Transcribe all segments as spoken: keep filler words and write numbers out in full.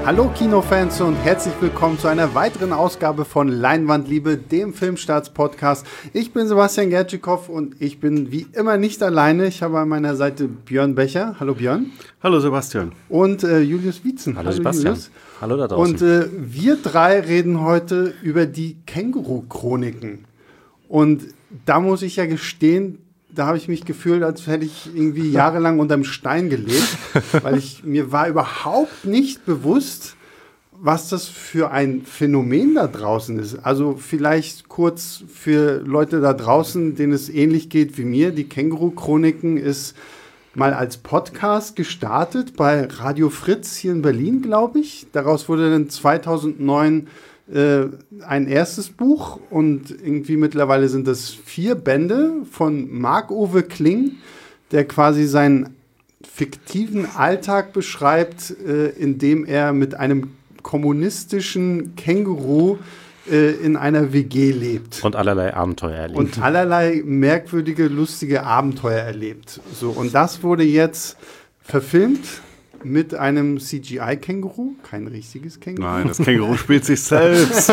Hallo Kinofans und herzlich willkommen zu einer weiteren Ausgabe von Leinwandliebe, dem Filmstarts-Podcast. Ich bin Sebastian Gertschikow und ich bin wie immer nicht alleine. Ich habe an meiner Seite Björn Becher. Hallo Björn. Hallo Sebastian. Und äh, Julius Wietzen. Hallo, Hallo Sebastian. Julius. Hallo da draußen. Und äh, wir drei reden heute über die Känguru-Chroniken. Und da muss ich ja gestehen, da habe ich mich gefühlt, als hätte ich irgendwie jahrelang unterm Stein gelebt, weil ich, mir war überhaupt nicht bewusst, was das für ein Phänomen da draußen ist. Also vielleicht kurz für Leute da draußen, denen es ähnlich geht wie mir. Die Känguru-Chroniken ist mal als Podcast gestartet bei Radio Fritz hier in Berlin, glaube ich. Daraus wurde dann zweitausendneun Äh, ein erstes Buch und irgendwie mittlerweile sind das vier Bände von Marc-Uwe Kling, der quasi seinen fiktiven Alltag beschreibt, äh, indem er mit einem kommunistischen Känguru äh, in einer W G lebt. Und allerlei Abenteuer erlebt. Und allerlei merkwürdige, lustige Abenteuer erlebt. So, und das wurde jetzt verfilmt mit einem C G I-Känguru, kein richtiges Känguru. Nein, das Känguru spielt sich selbst.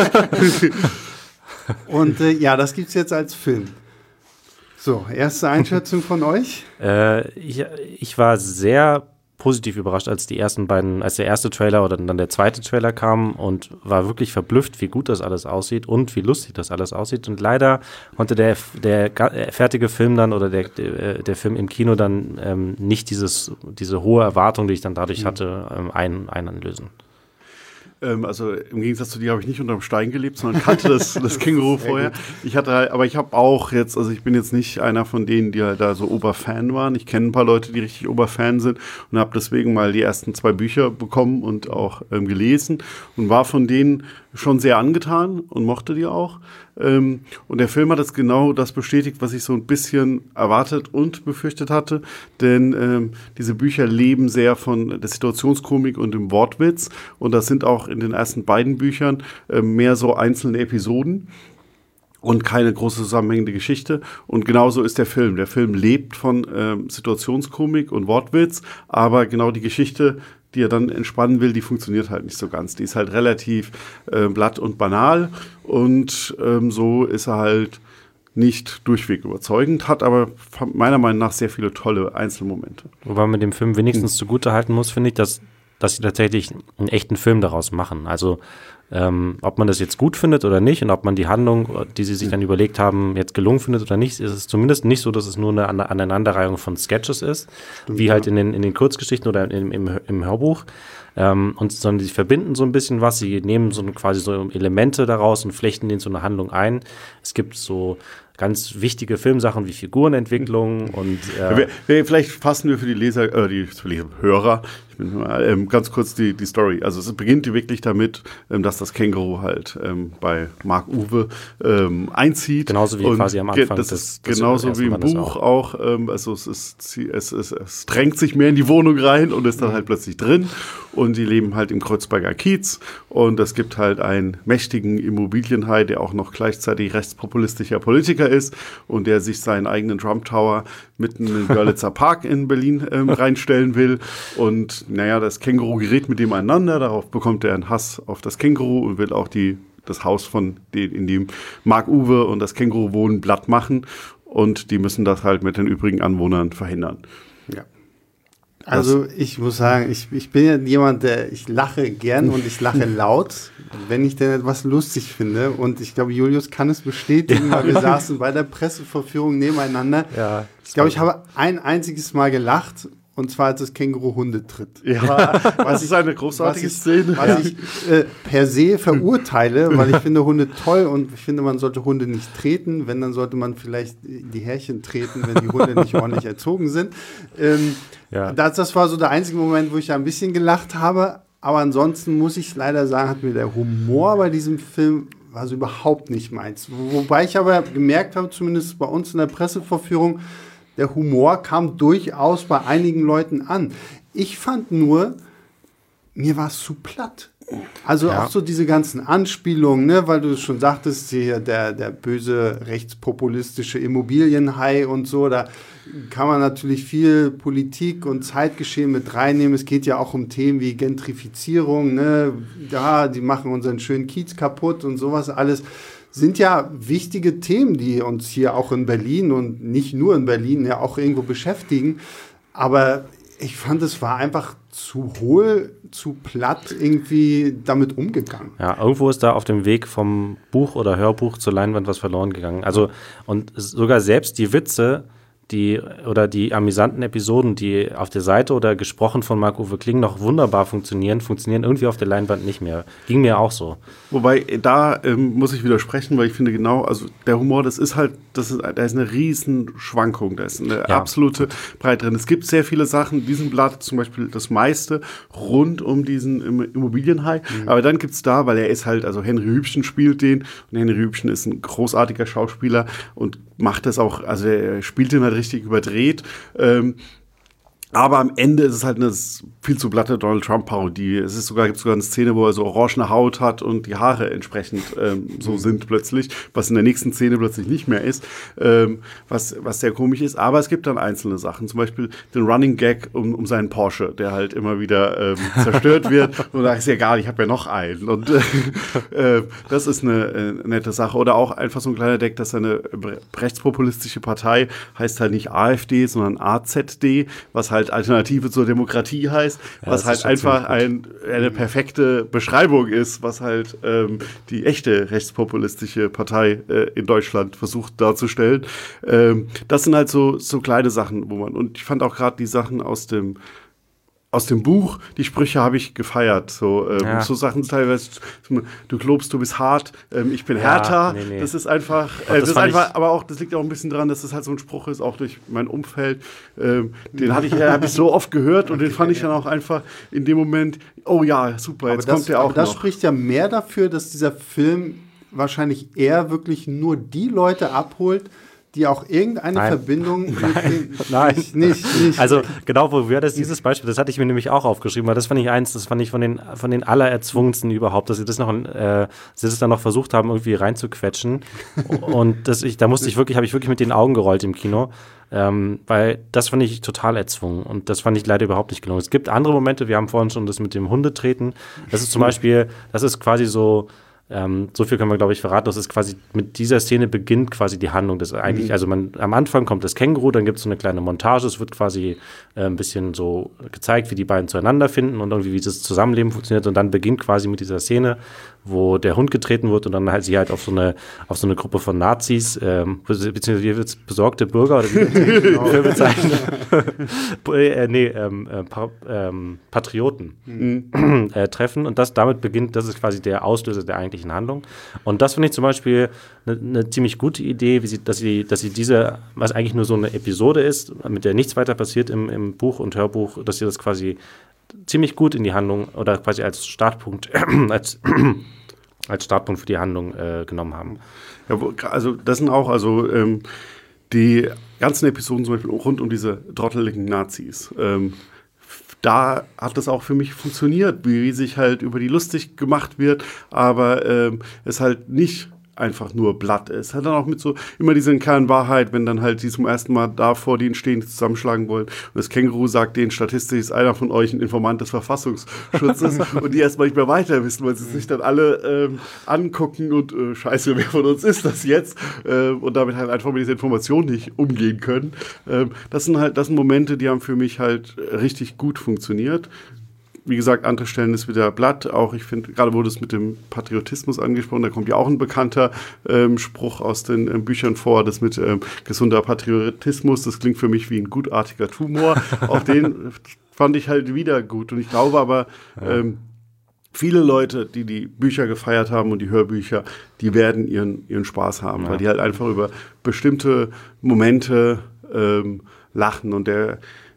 Und äh, ja, das gibt es jetzt als Film. So, erste Einschätzung von euch? Äh, ich, ich war sehr positiv überrascht, als die ersten beiden, als der erste Trailer oder dann der zweite Trailer kam und war wirklich verblüfft, wie gut das alles aussieht und wie lustig das alles aussieht. Und leider konnte der, der fertige Film dann oder der, der, der Film im Kino dann ähm, nicht dieses, diese hohe Erwartung, die ich dann dadurch hatte, ähm, ein, einlösen. Ähm, also im Gegensatz zu dir habe ich nicht unterm Stein gelebt, sondern kannte das, das Känguru vorher. Ich hatte halt, aber ich habe auch jetzt, also ich bin jetzt nicht einer von denen, die halt da so Oberfan waren. Ich kenne ein paar Leute, die richtig Oberfan sind und habe deswegen mal die ersten zwei Bücher bekommen und auch ähm, gelesen und war von denen schon sehr angetan und mochte die auch. Ähm, und der Film hat jetzt genau das bestätigt, was ich so ein bisschen erwartet und befürchtet hatte, denn ähm, diese Bücher leben sehr von der Situationskomik und dem Wortwitz und das sind auch in den ersten beiden Büchern äh, mehr so einzelne Episoden und keine große zusammenhängende Geschichte. Und genauso ist der Film. Der Film lebt von ähm, Situationskomik und Wortwitz, aber genau die Geschichte, die er dann entspannen will, die funktioniert halt nicht so ganz. Die ist halt relativ äh, blatt und banal und ähm, so ist er halt nicht durchweg überzeugend, hat aber meiner Meinung nach sehr viele tolle Einzelmomente. Wobei man dem Film wenigstens hm. zugute halten muss, finde ich, dass, dass sie tatsächlich einen echten Film daraus machen. Also ähm, ob man das jetzt gut findet oder nicht und ob man die Handlung, die sie sich dann überlegt haben, jetzt gelungen findet oder nicht, ist es zumindest nicht so, dass es nur eine Aneinanderreihung von Sketches ist, Stimmt, wie halt in den, in den Kurzgeschichten oder im, im, im Hörbuch. Ähm, und, sondern sie verbinden so ein bisschen was, sie nehmen so quasi so Elemente daraus und flechten den so eine Handlung ein. Es gibt so ganz wichtige Filmsachen wie Figurenentwicklung und äh wir, wir, vielleicht fassen wir für die Leser, äh, die für die Hörer, ich bin mal, ähm, ganz kurz die, die Story. Also es beginnt wirklich damit, ähm, dass das Känguru halt ähm, bei Marc-Uwe ähm, einzieht. Genauso wie und quasi am Anfang. Das des, ist genauso des wie im Buch auch. auch ähm, also es, ist, es, es, es drängt sich mehr in die Wohnung rein und ist dann halt plötzlich drin. Und die leben halt im Kreuzberger Kiez. Und es gibt halt einen mächtigen Immobilienhai, der auch noch gleichzeitig rechtspopulistischer Politiker ist und der sich seinen eigenen Trump Tower mitten in den Görlitzer Park in Berlin ähm, reinstellen will. Und naja, das Känguru gerät mit dem einander. Darauf bekommt er einen Hass auf das Känguru und will auch die, das Haus, von den, in dem Marc-Uwe und das Känguru wohnen, platt machen. Und die müssen das halt mit den übrigen Anwohnern verhindern. Ja. Also ich muss sagen, ich, ich bin ja jemand, der, ich lache gern und ich lache laut, wenn ich denn etwas lustig finde. Und ich glaube, Julius kann es bestätigen, ja. weil wir saßen bei der Pressevorführung nebeneinander. Ja, ich glaube, ich habe ein einziges Mal gelacht. Und zwar, als das Känguru Hunde tritt. Ja, was ist eine großartige was ich, Szene. Was ja. ich äh, per se verurteile, weil ich finde Hunde toll und ich finde, man sollte Hunde nicht treten. Wenn, dann sollte man vielleicht die Härchen treten, wenn die Hunde nicht ordentlich erzogen sind. Ähm, ja. das, das war so der einzige Moment, wo ich ein bisschen gelacht habe. Aber ansonsten muss ich leider sagen, hat mir der Humor bei diesem Film war so überhaupt nicht meins. Wobei ich aber gemerkt habe, zumindest bei uns in der Pressevorführung, der Humor kam durchaus bei einigen Leuten an. Ich fand nur, mir war es zu platt. Also Ja. auch so diese ganzen Anspielungen, ne, weil du es schon sagtest, hier der, der böse rechtspopulistische Immobilienhai und so, da kann man natürlich viel Politik und Zeitgeschehen mit reinnehmen. Es geht ja auch um Themen wie Gentrifizierung, ne, ja, die machen unseren schönen Kiez kaputt und sowas alles. Sind ja wichtige Themen, die uns hier auch in Berlin und nicht nur in Berlin ja auch irgendwo beschäftigen. Aber ich fand, es war einfach zu hohl, zu platt irgendwie damit umgegangen. Ja, irgendwo ist da auf dem Weg vom Buch oder Hörbuch zur Leinwand was verloren gegangen. Also, und sogar selbst die Witze, die oder die amüsanten Episoden, die auf der Seite oder gesprochen von Marc-Uwe Kling noch wunderbar funktionieren, funktionieren irgendwie auf der Leinwand nicht mehr. Ging mir auch so. Wobei, da ähm, muss ich widersprechen, weil ich finde genau, also der Humor, das ist halt, das ist, da ist eine riesen Schwankung, da ist eine Ja. absolute Breite drin. Es gibt sehr viele Sachen, in diesem Blatt zum Beispiel das meiste rund um diesen Immobilienhai, mhm. aber dann gibt's da, weil er ist halt, also Henry Hübchen spielt den und Henry Hübchen ist ein großartiger Schauspieler und macht das auch, also er spielt den halt richtig überdreht. Ähm, aber am Ende ist es halt eine viel zu platte Donald Trump-Parodie. Es ist sogar, gibt sogar eine Szene, wo er so orangene Haut hat und die Haare entsprechend ähm, so sind plötzlich, was in der nächsten Szene plötzlich nicht mehr ist, ähm, was, was sehr komisch ist. Aber es gibt dann einzelne Sachen, zum Beispiel den Running Gag um, um seinen Porsche, der halt immer wieder ähm, zerstört wird. Und da ist ja egal, ich habe ja noch einen. Und äh, das ist eine äh, nette Sache. Oder auch einfach so ein kleiner Deck, dass eine rechtspopulistische Partei heißt halt nicht AfD, sondern A Z D, was halt Alternative zur Demokratie heißt, ja, was halt einfach ein, eine perfekte Beschreibung ist, was halt ähm, die echte rechtspopulistische Partei äh, in Deutschland versucht darzustellen. Ähm, das sind halt so, so kleine Sachen, wo man, und ich fand auch gerade die Sachen aus dem Aus dem Buch, die Sprüche habe ich gefeiert. So, ähm, ja. so Sachen teilweise, du glaubst, du bist hart, ähm, ich bin ja, härter. Nee, nee. Das ist einfach, äh, das das ist fand einfach ich- aber auch, das liegt auch ein bisschen daran, dass das halt so ein Spruch ist, auch durch mein Umfeld. Ähm, den hatte ich, ja, habe ich so oft gehört und den fand ich dann auch einfach in dem Moment, oh ja, super, jetzt aber das, kommt der auch aber das noch. spricht ja mehr dafür, dass dieser Film wahrscheinlich eher wirklich nur die Leute abholt, die auch irgendeine Nein. Verbindung mit den, Nein. Nicht, nicht, nicht. Also genau, wo wäre das dieses Beispiel, das hatte ich mir nämlich auch aufgeschrieben, weil das fand ich eins, das fand ich von den von den allererzwungensten überhaupt, dass sie das noch, äh, sie das dann noch versucht haben, irgendwie reinzuquetschen. Und das ich, da musste ich wirklich, habe ich wirklich mit den Augen gerollt im Kino, ähm, weil das fand ich total erzwungen und das fand ich leider überhaupt nicht gelungen. Es gibt andere Momente, wir haben vorhin schon das mit dem Hundetreten. Das ist zum Beispiel, das ist quasi so. Ähm, so viel können wir, glaube ich, verraten. Das ist quasi, mit dieser Szene beginnt quasi die Handlung. Das eigentlich, also man, am Anfang kommt das Känguru, dann gibt es so eine kleine Montage, es wird quasi äh, ein bisschen so gezeigt, wie die beiden zueinander finden und irgendwie, wie das Zusammenleben funktioniert. Und dann beginnt quasi mit dieser Szene, wo der Hund getreten wird und dann halt sie halt auf so eine, auf so eine Gruppe von Nazis, ähm, beziehungsweise wie wird's, besorgte Bürger oder wie genau. Film bezeichnen? äh, nee, ähm, äh, pa ähm, Patrioten mhm. äh, treffen und das damit beginnt, das ist quasi der Auslöser der eigentlichen Handlung. Und das finde ich zum Beispiel eine ne ziemlich gute Idee, wie sie, dass sie, dass sie diese, was eigentlich nur so eine Episode ist, mit der nichts weiter passiert im, im Buch und Hörbuch, dass sie das quasi ziemlich gut in die Handlung oder quasi als Startpunkt, als, als Startpunkt für die Handlung äh, genommen haben. Ja, wo, also das sind auch, also ähm, die ganzen Episoden zum Beispiel rund um diese trotteligen Nazis. Ähm, da hat das auch für mich funktioniert, wie sich halt über die lustig gemacht wird, aber ähm, es halt nicht einfach nur Blatt ist. Hat dann auch mit so immer diese Kernwahrheit, wenn dann halt die zum ersten Mal da vor denen stehen, die zusammenschlagen wollen. Und das Känguru sagt denen, statistisch ist einer von euch ein Informant des Verfassungsschutzes und die erstmal nicht mehr weiter wissen, weil sie sich dann alle ähm, angucken und äh, scheiße, wer von uns ist das jetzt? Äh, und damit halt einfach mit dieser Information nicht umgehen können. Ähm, das sind halt, das sind Momente, die haben für mich halt richtig gut funktioniert. Wie gesagt, andere Stellen ist wieder Blatt. Auch ich finde, gerade wurde es mit dem Patriotismus angesprochen, da kommt ja auch ein bekannter ähm, Spruch aus den ähm, Büchern vor, das mit ähm, gesunder Patriotismus, das klingt für mich wie ein gutartiger Tumor. Auch den fand ich halt wieder gut. Und ich glaube aber, ähm, viele Leute, die die Bücher gefeiert haben und die Hörbücher, die werden ihren, ihren Spaß haben, ja. weil die halt einfach über bestimmte Momente ähm, lachen. Und der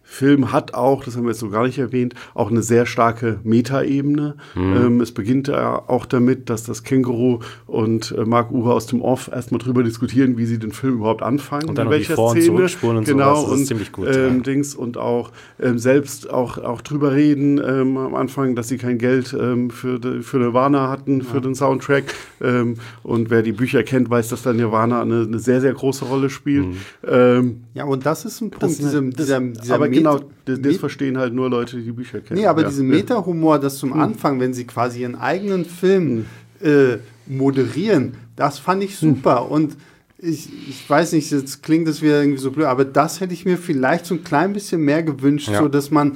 Film hat auch, das haben wir jetzt so gar nicht erwähnt, auch eine sehr starke Metaebene. Mhm. Ähm, es beginnt ja auch damit, dass das Känguru und äh, Mark Uwe aus dem Off erstmal drüber diskutieren, wie sie den Film überhaupt anfangen. Und dann noch die Vor- und Zurückspuren und genau, sowas, das und, ist ziemlich gut. Ähm, ja. Dings, und auch ähm, selbst auch, auch drüber reden ähm, am Anfang, dass sie kein Geld ähm, für, de, für Nirvana hatten, für ja. den Soundtrack. Ähm, und wer die Bücher kennt, weiß, dass da Nirvana eine, eine sehr, sehr große Rolle spielt. Mhm. Ähm, ja, und das ist ein Punkt, das, diese, das, dieser, dieser aber Met- genau, das, das verstehen halt nur Leute, die die Bücher kennen. Nee, aber ja. diesen Meta-Humor, das zum Anfang, wenn sie quasi ihren eigenen Film äh, moderieren, das fand ich super. Und ich, ich weiß nicht, jetzt klingt das wieder irgendwie so blöd, aber das hätte ich mir vielleicht so ein klein bisschen mehr gewünscht, ja. so dass man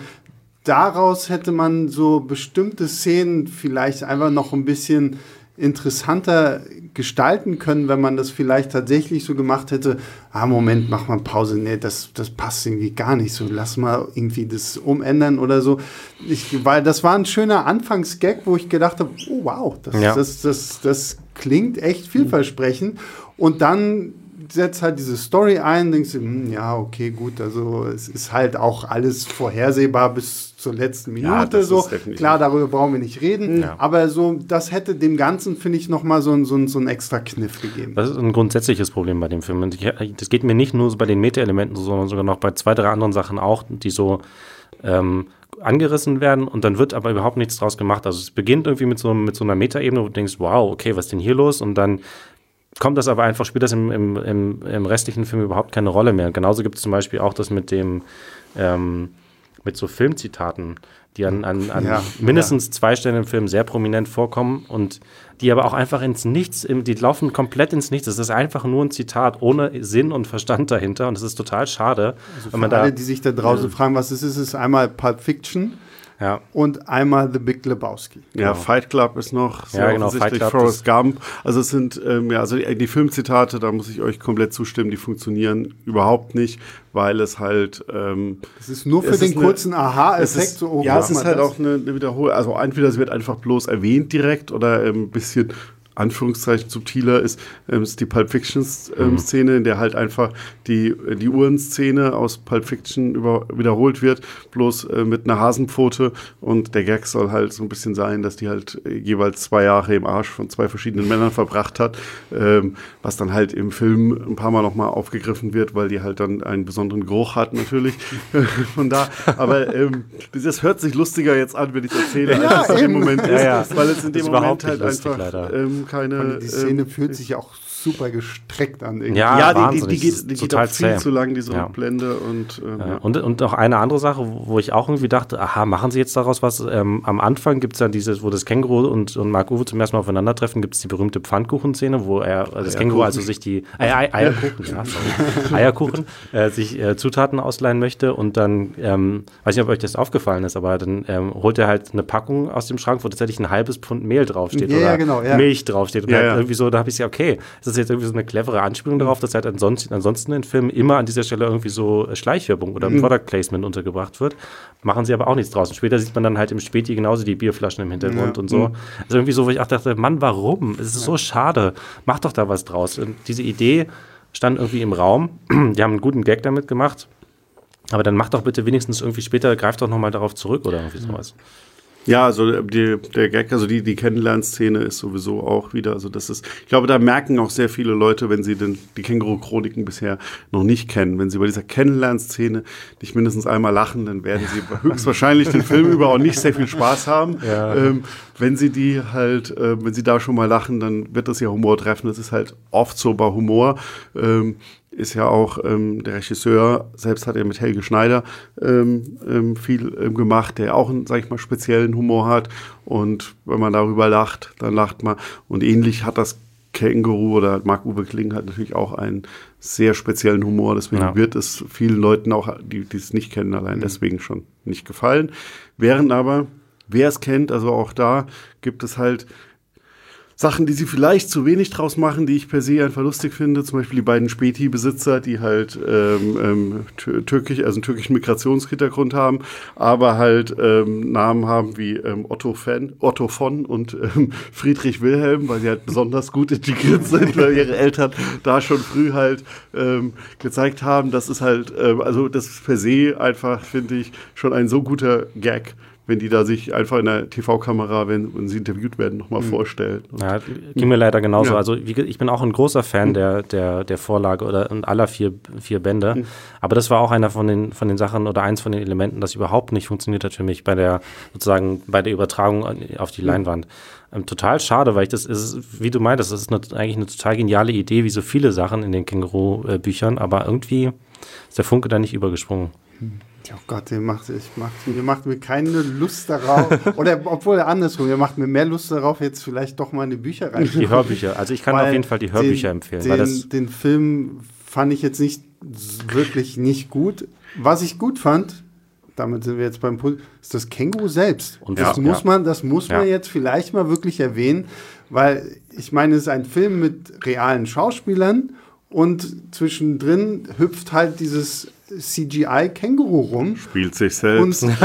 daraus hätte man so bestimmte Szenen vielleicht einfach noch ein bisschen interessanter gestalten können, wenn man das vielleicht tatsächlich so gemacht hätte, ah, Moment, mach mal Pause, nee, das, das passt irgendwie gar nicht so, lass mal irgendwie das umändern oder so. Ich, weil das war ein schöner Anfangsgag, wo ich gedacht habe, oh wow, das, ja. das, das, das klingt echt vielversprechend. Und dann setzt halt diese Story ein, denkst du, hm, ja, okay, gut, also es ist halt auch alles vorhersehbar bis zur letzten Minute, ja, so. Klar, darüber brauchen wir nicht reden, ja. aber so, das hätte dem Ganzen, finde ich, nochmal so, ein, so, ein, so ein extra Kniff gegeben. Das ist ein grundsätzliches Problem bei dem Film. Und das geht mir nicht nur so bei den Meta-Elementen, sondern sogar noch bei zwei, drei anderen Sachen auch, die so ähm, angerissen werden und dann wird aber überhaupt nichts draus gemacht. Also es beginnt irgendwie mit so, mit so einer Meta-Ebene, wo du denkst, wow, okay, was ist denn hier los? Und dann kommt das aber einfach, spielt das im, im, im, im restlichen Film überhaupt keine Rolle mehr. Genauso gibt es zum Beispiel auch das mit dem, ähm, mit so Filmzitaten, die an, an, an ja, mindestens ja. zwei Stellen im Film sehr prominent vorkommen und die aber auch einfach ins Nichts, die laufen komplett ins Nichts. Es ist einfach nur ein Zitat ohne Sinn und Verstand dahinter und das ist total schade. Also für wenn man alle, da, die sich da draußen ja. fragen, was es ist, ist einmal Pulp Fiction. Ja. Und einmal The Big Lebowski. Ja, genau. Fight Club ist noch sehr ja, genau, offensichtlich, Forrest Gump. Also es sind, ähm, ja, also die, die Filmzitate, da muss ich euch komplett zustimmen, die funktionieren überhaupt nicht, weil es halt ähm, es ist nur für den kurzen Aha-Effekt so oh, ja, es ist halt das? auch eine, eine Wiederholung. Also entweder es wird einfach bloß erwähnt direkt oder ein ähm, bisschen Anführungszeichen subtiler ist, ähm, ist die Pulp Fiction-Szene, ähm, mhm. in der halt einfach die, die Uhrenszene aus Pulp Fiction über, wiederholt wird, bloß äh, mit einer Hasenpfote und der Gag soll halt so ein bisschen sein, dass die halt äh, jeweils zwei Jahre im Arsch von zwei verschiedenen Männern verbracht hat, ähm, was dann halt im Film ein paar Mal nochmal aufgegriffen wird, weil die halt dann einen besonderen Geruch hat natürlich, von da, aber ähm, das hört sich lustiger jetzt an, wenn ich erzähle, ja, als es in dem Moment ist, ja, ja. weil es in dem Moment halt lustig, einfach ähm, keine. Die Szene ähm, fühlt sich auch super gestreckt an. Irgendwie. Ja, ja die, die, die geht, die geht auch viel zäh. zu lang, diese ja. Blende. Und, ähm, ja. Ja. und, und auch eine andere Sache, wo ich auch irgendwie dachte, aha, machen sie jetzt daraus was? Ähm, am Anfang gibt es dann dieses, wo das Känguru und, und Mark Uwe zum ersten Mal aufeinandertreffen, gibt es die berühmte Pfannkuchen-Szene, wo er, das Eierkuchen. Känguru also sich die, äh, Ei, Eierkuchen, ja, sorry, Eierkuchen, äh, sich äh, Zutaten ausleihen möchte und dann, ähm, weiß nicht, ob euch das aufgefallen ist, aber dann ähm, holt er halt eine Packung aus dem Schrank, wo tatsächlich ein halbes Pfund Mehl draufsteht ja, oder ja, genau, ja. Milch draufsteht. Und ja, halt ja. irgendwie so, da habe ich gesagt, okay, das ist jetzt irgendwie so eine clevere Anspielung darauf, dass halt ansonsten, ansonsten in Filmen immer an dieser Stelle irgendwie so Schleichwerbung oder mhm. Product Placement untergebracht wird. Machen sie aber auch nichts draus. Und später sieht man dann halt im Späti genauso die Bierflaschen im Hintergrund ja. und so. Mhm. Also irgendwie so, wo ich auch dachte, Mann, warum? Es ist ja. so schade. Mach doch da was draus. Und diese Idee stand irgendwie im Raum. Die haben einen guten Gag damit gemacht. Aber dann mach doch bitte wenigstens irgendwie später, greif doch nochmal darauf zurück oder irgendwie sowas. Ja, also die, der Gag, also die, die Kennenlernszene ist sowieso auch wieder, also das ist, ich glaube, da merken auch sehr viele Leute, wenn sie den, die Känguru-Chroniken bisher noch nicht kennen, wenn sie bei dieser Kennenlernszene nicht mindestens einmal lachen, dann werden sie höchstwahrscheinlich den Film über auch nicht sehr viel Spaß haben. Ja. Ähm, wenn sie die halt, äh, wenn sie da schon mal lachen, dann wird das ja Humor treffen. Das ist halt oft so bei Humor. Ähm, ist ja auch ähm, der Regisseur, selbst hat er mit Helge Schneider ähm, ähm, viel ähm, gemacht, der auch einen, sag ich mal, speziellen Humor hat. Und wenn man darüber lacht, dann lacht man. Und ähnlich hat das Känguru oder Marc-Uwe Kling hat natürlich auch einen sehr speziellen Humor. Deswegen ja. wird es vielen Leuten auch, die es nicht kennen, allein mhm. deswegen schon nicht gefallen. Während aber, wer es kennt, also auch da gibt es halt Sachen, die sie vielleicht zu wenig draus machen, die ich per se einfach lustig finde. Zum Beispiel die beiden Späti-Besitzer, die halt ähm, ähm, türkisch, also einen türkischen Migrationshintergrund haben, aber halt ähm, Namen haben wie ähm, Otto, Fan, Otto von und ähm, Friedrich Wilhelm, weil sie halt besonders gut integriert sind, weil ihre Eltern da schon früh halt ähm, gezeigt haben, das ist halt, ähm, also das ist per se einfach, finde ich, schon ein so guter Gag, wenn die da sich einfach in der T V-Kamera, wenn, wenn sie interviewt werden, nochmal mhm. vorstellen. Ja, ging mir leider genauso. Ja. Also wie, ich bin auch ein großer Fan mhm. der, der, der Vorlage oder und aller vier, vier Bände. Mhm. Aber das war auch einer von den, von den Sachen oder eins von den Elementen, das überhaupt nicht funktioniert hat für mich bei der, sozusagen bei der Übertragung auf die mhm. Leinwand. Ähm, total schade, weil ich das ist, wie du meintest, das ist eine, eigentlich eine total geniale Idee, wie so viele Sachen in den Känguru-Büchern, aber irgendwie ist der Funke da nicht übergesprungen. Mhm. Oh Gott, ihr macht, ich macht, ihr macht mir keine Lust darauf. Oder obwohl andersrum, ihr macht mir mehr Lust darauf, jetzt vielleicht doch mal in die Bücher rein. Die Hörbücher. Also ich kann weil auf jeden Fall die Hörbücher den, empfehlen. Den, weil das den Film fand ich jetzt nicht wirklich nicht gut. Was ich gut fand, damit sind wir jetzt beim Punkt, ist das Känguru selbst. Und das ja, muss ja. man, das muss ja. man jetzt vielleicht mal wirklich erwähnen, weil ich meine, es ist ein Film mit realen Schauspielern und zwischendrin hüpft halt dieses C G I-Känguru rum. Spielt sich selbst. Und,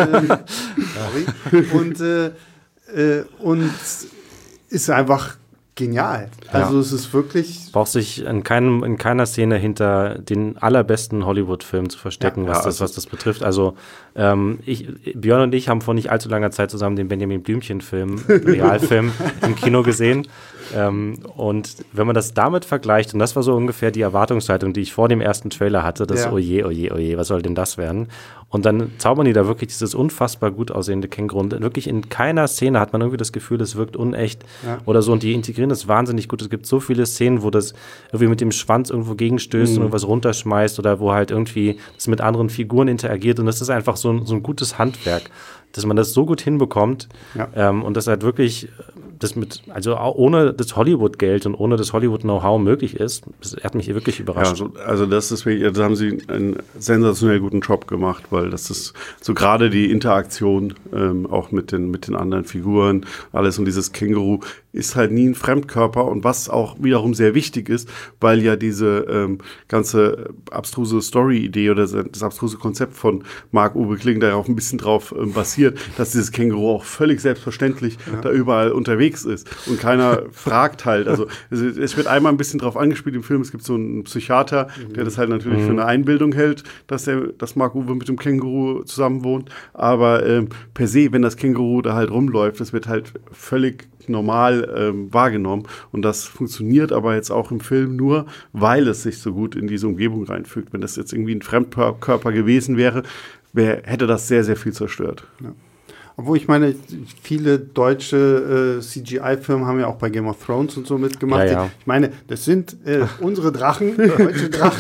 äh, und, äh, äh, und ist einfach genial. Also ja. es ist wirklich... Braucht sich in, keinem, in keiner Szene hinter den allerbesten Hollywood-Filmen zu verstecken, ja, was, ja, das, also was das betrifft. Also ähm, ich, Björn und ich haben vor nicht allzu langer Zeit zusammen den Benjamin Blümchen-Film, Realfilm, im Kino gesehen. Ähm, und wenn man das damit vergleicht, und das war so ungefähr die Erwartungshaltung, die ich vor dem ersten Trailer hatte, das ja. oje, oje, oje, was soll denn das werden? Und dann zaubern die da wirklich dieses unfassbar gut aussehende Känguru. Und wirklich in keiner Szene hat man irgendwie das Gefühl, es wirkt unecht ja. oder so. Und die integrieren das wahnsinnig gut. Es gibt so viele Szenen, wo das irgendwie mit dem Schwanz irgendwo gegenstößt mhm. und irgendwas runterschmeißt oder wo halt irgendwie das mit anderen Figuren interagiert. Und das ist einfach so ein, so ein gutes Handwerk, dass man das so gut hinbekommt ja. ähm, und das halt wirklich das mit, also auch ohne das Hollywood-Geld und ohne das Hollywood-Know-how möglich ist. Das hat mich wirklich überrascht. Ja, also, also das ist wirklich, da haben sie einen sensationell guten Job gemacht, weil das ist so gerade die Interaktion ähm, auch mit den, mit den anderen Figuren, alles, und dieses Känguru ist halt nie ein Fremdkörper, und was auch wiederum sehr wichtig ist, weil ja diese ähm, ganze abstruse Story-Idee oder das abstruse Konzept von Marc-Uwe Kling da ja auch ein bisschen drauf ähm, basiert, dass dieses Känguru auch völlig selbstverständlich ja. da überall unterwegs ist und keiner fragt halt. Also es, es wird einmal ein bisschen drauf angespielt im Film, es gibt so einen Psychiater, mhm. der das halt natürlich mhm. für eine Einbildung hält, dass, der, dass Marc-Uwe mit dem Känguru zusammen wohnt, aber ähm, per se, wenn das Känguru da halt rumläuft, das wird halt völlig normal ähm, wahrgenommen, und das funktioniert aber jetzt auch im Film nur, weil es sich so gut in diese Umgebung reinfügt. Wenn das jetzt irgendwie ein Fremdkörper gewesen wäre, wär, hätte das sehr, sehr viel zerstört. Ja. Obwohl ich meine, viele deutsche äh, C G I-Firmen haben ja auch bei Game of Thrones und so mitgemacht. Ja, ja. Ich meine, das sind äh, unsere Drachen, deutsche Drachen.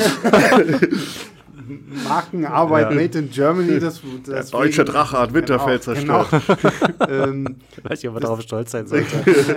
Markenarbeit, ja. Made in Germany. Das, das Der deutsche Drache hat Winterfell genau, zerstört. Genau. ähm, Weiß ich, ob man darauf stolz sein sollte.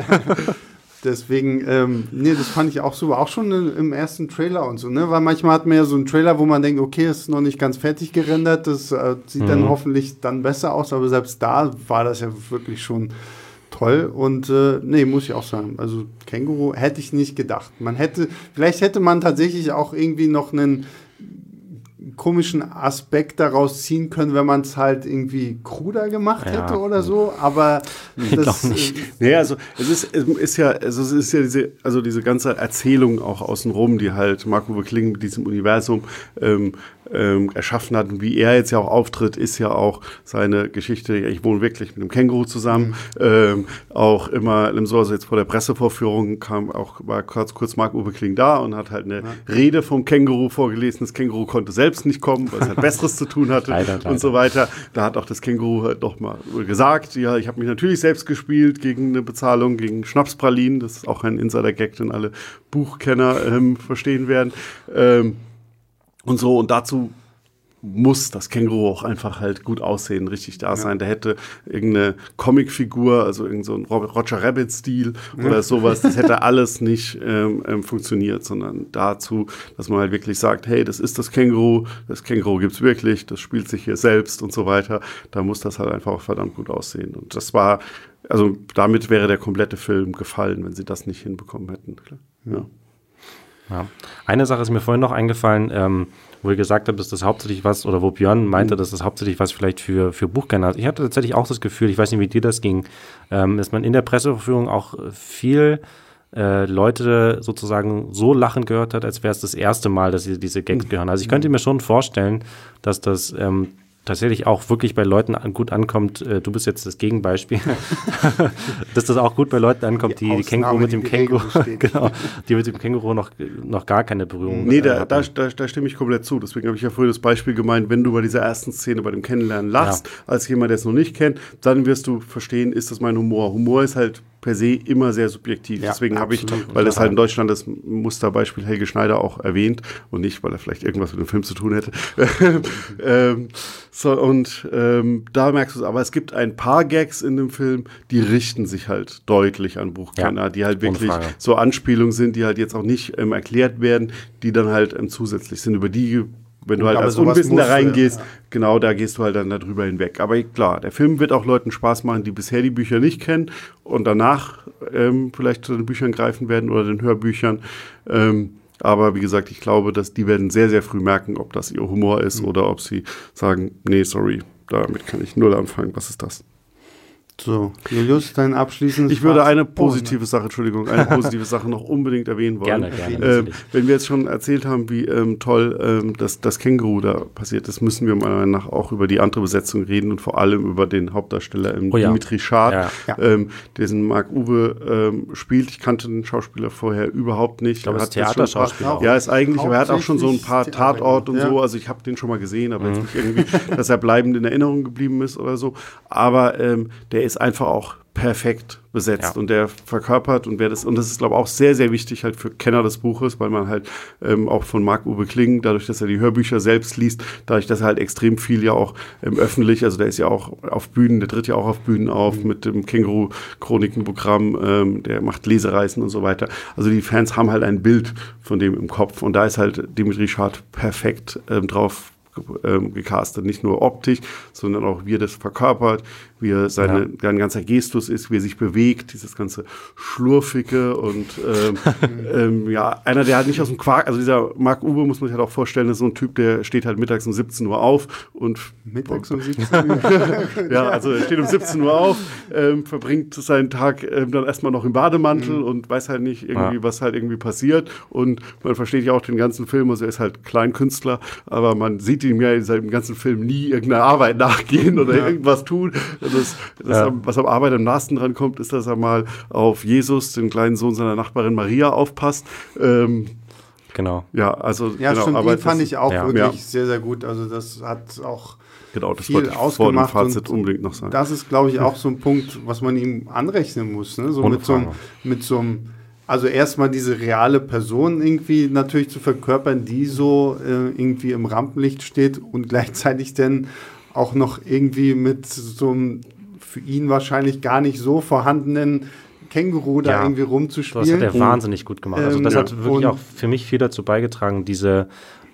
Deswegen, ähm, nee, das fand ich auch super, auch schon im ersten Trailer und so, ne, weil manchmal hat man ja so einen Trailer, wo man denkt, okay, ist noch nicht ganz fertig gerendert, das äh, sieht mhm. dann hoffentlich dann besser aus, aber selbst da war das ja wirklich schon toll, und äh, nee, muss ich auch sagen, also Känguru hätte ich nicht gedacht. Man hätte, vielleicht hätte man tatsächlich auch irgendwie noch einen komischen Aspekt daraus ziehen können, wenn man es halt irgendwie kruder gemacht ja. hätte oder so, aber das nicht. Äh, nee, also es ist, es ist ja, also es ist ja diese, also diese ganze Erzählung auch außenrum, die halt Marc-Uwe Kling mit diesem Universum ähm, ähm, erschaffen hat, und wie er jetzt ja auch auftritt, ist ja auch seine Geschichte, ich wohne wirklich mit einem Känguru zusammen, mhm. ähm, auch immer so, also jetzt vor der Pressevorführung kam auch, war kurz, kurz Marc-Uwe Kling da und hat halt eine ja. Rede vom Känguru vorgelesen. Das Känguru konnte selbst nicht kommen, weil es halt Besseres zu tun hatte leider, und leider. so weiter. Da hat auch das Känguru halt doch mal gesagt, ja, ich habe mich natürlich selbst gespielt gegen eine Bezahlung, gegen Schnapspralinen. Das ist auch ein Insider-Gag, den alle Buchkenner ähm, verstehen werden. Ähm, und so, und dazu muss das Känguru auch einfach halt gut aussehen, richtig da sein. Ja. Der hätte irgendeine Comicfigur, also irgend so ein Roger Rabbit-Stil ja. oder sowas, das hätte alles nicht ähm, ähm, funktioniert, sondern dazu, dass man halt wirklich sagt, hey, das ist das Känguru, das Känguru gibt's wirklich, das spielt sich hier selbst und so weiter. Da muss das halt einfach auch verdammt gut aussehen. Und das war also damit wäre der komplette Film gefallen, wenn sie das nicht hinbekommen hätten. Ja. Ja. Eine Sache ist mir vorhin noch eingefallen, ähm, wo ihr gesagt habt, dass das hauptsächlich was, oder wo Björn meinte, mhm. dass das hauptsächlich was vielleicht für, für Buchkenner ist. Ich hatte tatsächlich auch das Gefühl, ich weiß nicht, wie dir das ging, ähm, dass man in der Presseverführung auch viel äh, Leute sozusagen so lachen gehört hat, als wäre es das erste Mal, dass sie diese Gags mhm. hören. Also ich könnte mir schon vorstellen, dass das ähm, tatsächlich auch wirklich bei Leuten an, gut ankommt, äh, du bist jetzt das Gegenbeispiel, dass das auch gut bei Leuten ankommt, die, die, die Känguru mit dem Känguru, genau, die mit dem Känguru noch, noch gar keine Berührung Nee, da, äh, da, da, da stimme ich komplett zu. Deswegen habe ich ja vorhin das Beispiel gemeint, wenn du bei dieser ersten Szene bei dem Kennenlernen lachst, ja. als jemand, der es noch nicht kennt, dann wirst du verstehen, ist das mein Humor. Humor ist halt per se immer sehr subjektiv. Ja, deswegen habe ich, weil das halt in Deutschland das Musterbeispiel Helge Schneider auch erwähnt und nicht, weil er vielleicht irgendwas mit dem Film zu tun hätte. ähm, so, und ähm, da merkst du es, aber es gibt ein paar Gags in dem Film, die richten sich halt deutlich an Buchkenner, ja, die halt wirklich so Anspielungen sind, die halt jetzt auch nicht ähm, erklärt werden, die dann halt ähm, zusätzlich sind, über die wenn du halt als Unwissender reingehst, ja. genau, da gehst du halt dann darüber hinweg. Aber klar, der Film wird auch Leuten Spaß machen, die bisher die Bücher nicht kennen und danach ähm, vielleicht zu den Büchern greifen werden oder den Hörbüchern. Ähm, aber wie gesagt, ich glaube, dass die werden sehr, sehr früh merken, ob das ihr Humor ist mhm. oder ob sie sagen, nee, sorry, damit kann ich null anfangen. Was ist das? So, Julius, dein abschließendes Ich würde eine positive Sache, Entschuldigung, eine positive Sache noch unbedingt erwähnen wollen. Gerne, gerne. Ähm, wenn wir jetzt schon erzählt haben, wie ähm, toll ähm, das, das Känguru da passiert ist, müssen wir meiner Meinung nach auch über die andere Besetzung reden und vor allem über den Hauptdarsteller ähm, oh ja. Dimitri Schad, ja. Ja. Ähm, diesen Marc Uwe ähm, spielt. Ich kannte den Schauspieler vorher überhaupt nicht. Ich glaube, er ist Theaterschauspieler. Ja, ist eigentlich, aber er hat auch schon so ein paar Tatort und ja. so, also ich habe den schon mal gesehen, aber mhm. jetzt nicht irgendwie, dass er bleibend in Erinnerung geblieben ist oder so. Aber ähm, der ist einfach auch perfekt besetzt ja. und der verkörpert und wer das und das ist, glaube ich, auch sehr, sehr wichtig halt für Kenner des Buches, weil man halt ähm, auch von Marc-Uwe Kling, dadurch, dass er die Hörbücher selbst liest, dadurch, dass er halt extrem viel ja auch ähm, öffentlich, also der ist ja auch auf Bühnen, der tritt ja auch auf Bühnen auf mhm. mit dem Känguru-Chroniken-Programm, ähm, der macht Lesereisen und so weiter. Also die Fans haben halt ein Bild von dem im Kopf und da ist halt Dimitri Schad perfekt ähm, drauf Ähm, gecastet, nicht nur optisch, sondern auch wie er das verkörpert, wie er seine, ja. sein ganzer Gestus ist, wie er sich bewegt, dieses ganze Schlurfige und ähm, ähm, ja, einer, der halt nicht aus dem Quark, also dieser Marc Uwe, muss man sich halt auch vorstellen, ist so ein Typ, der steht halt mittags um siebzehn Uhr auf und mittags um siebzehn Uhr? ja, also er steht um siebzehn Uhr auf, ähm, verbringt seinen Tag ähm, dann erstmal noch im Bademantel mhm. und weiß halt nicht irgendwie, ja. was halt irgendwie passiert und man versteht ja auch den ganzen Film, also er ist halt Kleinkünstler, aber man sieht ihm ja in seinem ganzen Film nie irgendeiner Arbeit nachgehen oder ja. irgendwas tun. Das, das ja. am, was am Arbeit am nahesten dran kommt, ist, dass er mal auf Jesus, den kleinen Sohn seiner Nachbarin Maria, aufpasst. Ähm, genau. Ja, also ja, genau, stimmt, aber den fand ich auch ja. wirklich ja. sehr, sehr gut. Also das hat auch genau, das viel wollte ich ausgemacht. Vor dem Fazit unbedingt noch sagen. Das ist, glaube ich, auch so ein Punkt, was man ihm anrechnen muss. Ne? So mit so, einem, mit so einem Also erstmal diese reale Person irgendwie natürlich zu verkörpern, die so äh, irgendwie im Rampenlicht steht und gleichzeitig dann auch noch irgendwie mit so einem für ihn wahrscheinlich gar nicht so vorhandenen Känguru da ja, irgendwie rumzuspielen. Das hat er wahnsinnig gut gemacht. Also das ähm, hat wirklich auch für mich viel dazu beigetragen, diese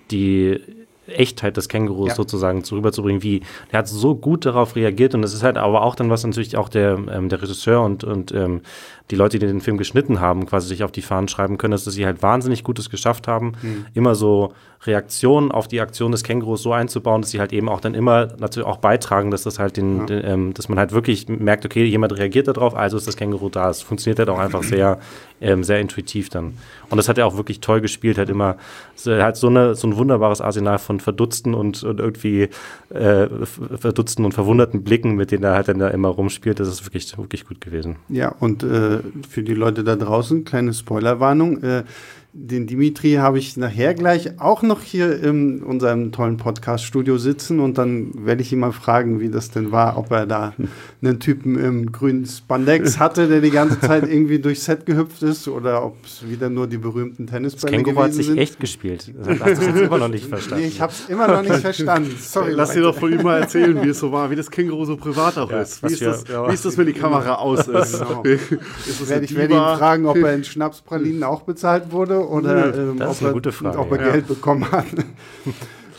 die Echtheit des Kängurus ja. sozusagen zu rüberzubringen, wie der hat so gut darauf reagiert und das ist halt aber auch dann, was natürlich auch der, ähm, der Regisseur und, und ähm, die Leute, die den Film geschnitten haben, quasi sich auf die Fahnen schreiben können, dass sie halt wahnsinnig Gutes geschafft haben, mhm. immer so Reaktionen auf die Aktion des Kängurus so einzubauen, dass sie halt eben auch dann immer natürlich auch beitragen, dass das halt den, ja. den ähm, dass man halt wirklich merkt, okay, jemand reagiert darauf, also ist das Känguru da. Es funktioniert halt auch einfach sehr, ähm, sehr intuitiv dann. Und das hat er auch wirklich toll gespielt, halt immer, er hat so, eine, so ein wunderbares Arsenal von verdutzten und, und irgendwie äh, verdutzten und verwunderten Blicken, mit denen er halt dann da immer rumspielt. Das ist wirklich, wirklich gut gewesen. Ja, und äh, für die Leute da draußen, kleine Spoilerwarnung, äh, den Dimitri habe ich nachher gleich auch noch hier in unserem tollen Podcast-Studio sitzen und dann werde ich ihn mal fragen, wie das denn war, ob er da einen Typen im grünen Spandex hatte, der die ganze Zeit irgendwie durchs Set gehüpft ist oder ob es wieder nur die berühmten Tennisbälle gewesen sind. Das Känguru hat sich sind. echt gespielt. Das hast du jetzt immer noch nicht verstanden. Nee, ich habe es immer noch nicht verstanden. Sorry. Lass dir doch von ihm mal erzählen, wie es so war, wie das Känguru so privat auch ja, ist. Wie ist, das, ja. wie ist das, wenn die Kamera aus ist? Genau. ist werde ich werde ihn fragen, ob er in Schnapspralinen auch bezahlt wurde oder ähm, das ist ob, eine gute Frage, er, ob er ja. Geld bekommen hat.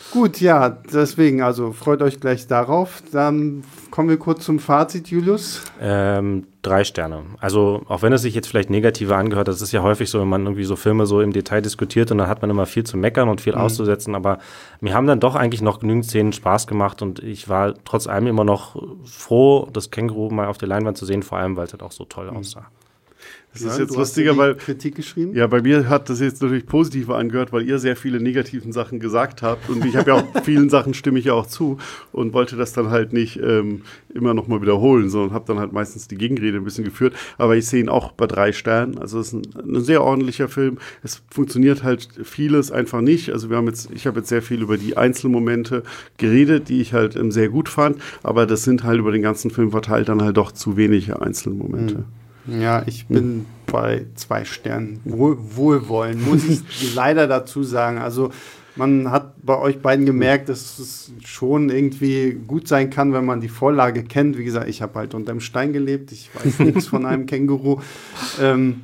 Gut, ja, deswegen, also freut euch gleich darauf. Dann kommen wir kurz zum Fazit, Julius. Ähm, drei Sterne. Also auch wenn es sich jetzt vielleicht negativer angehört, das ist ja häufig so, wenn man irgendwie so Filme so im Detail diskutiert und dann hat man immer viel zu meckern und viel mhm. auszusetzen, aber mir haben dann doch eigentlich noch genügend Szenen Spaß gemacht und ich war trotz allem immer noch froh, das Känguru mal auf der Leinwand zu sehen, vor allem, weil es halt auch so toll mhm. aussah. Das ist jetzt lustiger, weil Kritik geschrieben? Ja, bei mir hat das jetzt natürlich positiver angehört, weil ihr sehr viele negativen Sachen gesagt habt und ich habe ja auch vielen Sachen stimme ich ja auch zu und wollte das dann halt nicht ähm, immer noch mal wiederholen, sondern habe dann halt meistens die Gegenrede ein bisschen geführt, aber ich sehe ihn auch bei drei Sternen, also es ist ein, ein sehr ordentlicher Film, es funktioniert halt vieles einfach nicht, also wir haben jetzt, ich habe jetzt sehr viel über die Einzelmomente geredet, die ich halt ähm, sehr gut fand, aber das sind halt über den ganzen Film verteilt dann halt doch zu wenige Einzelmomente. Mhm. Ja, ich bin hm. bei zwei Sternen. Wohl, wohlwollend, muss ich leider dazu sagen. Also man hat bei euch beiden gemerkt, dass es schon irgendwie gut sein kann, wenn man die Vorlage kennt. Wie gesagt, ich habe halt unter dem Stein gelebt. Ich weiß nichts von einem Känguru. Ähm,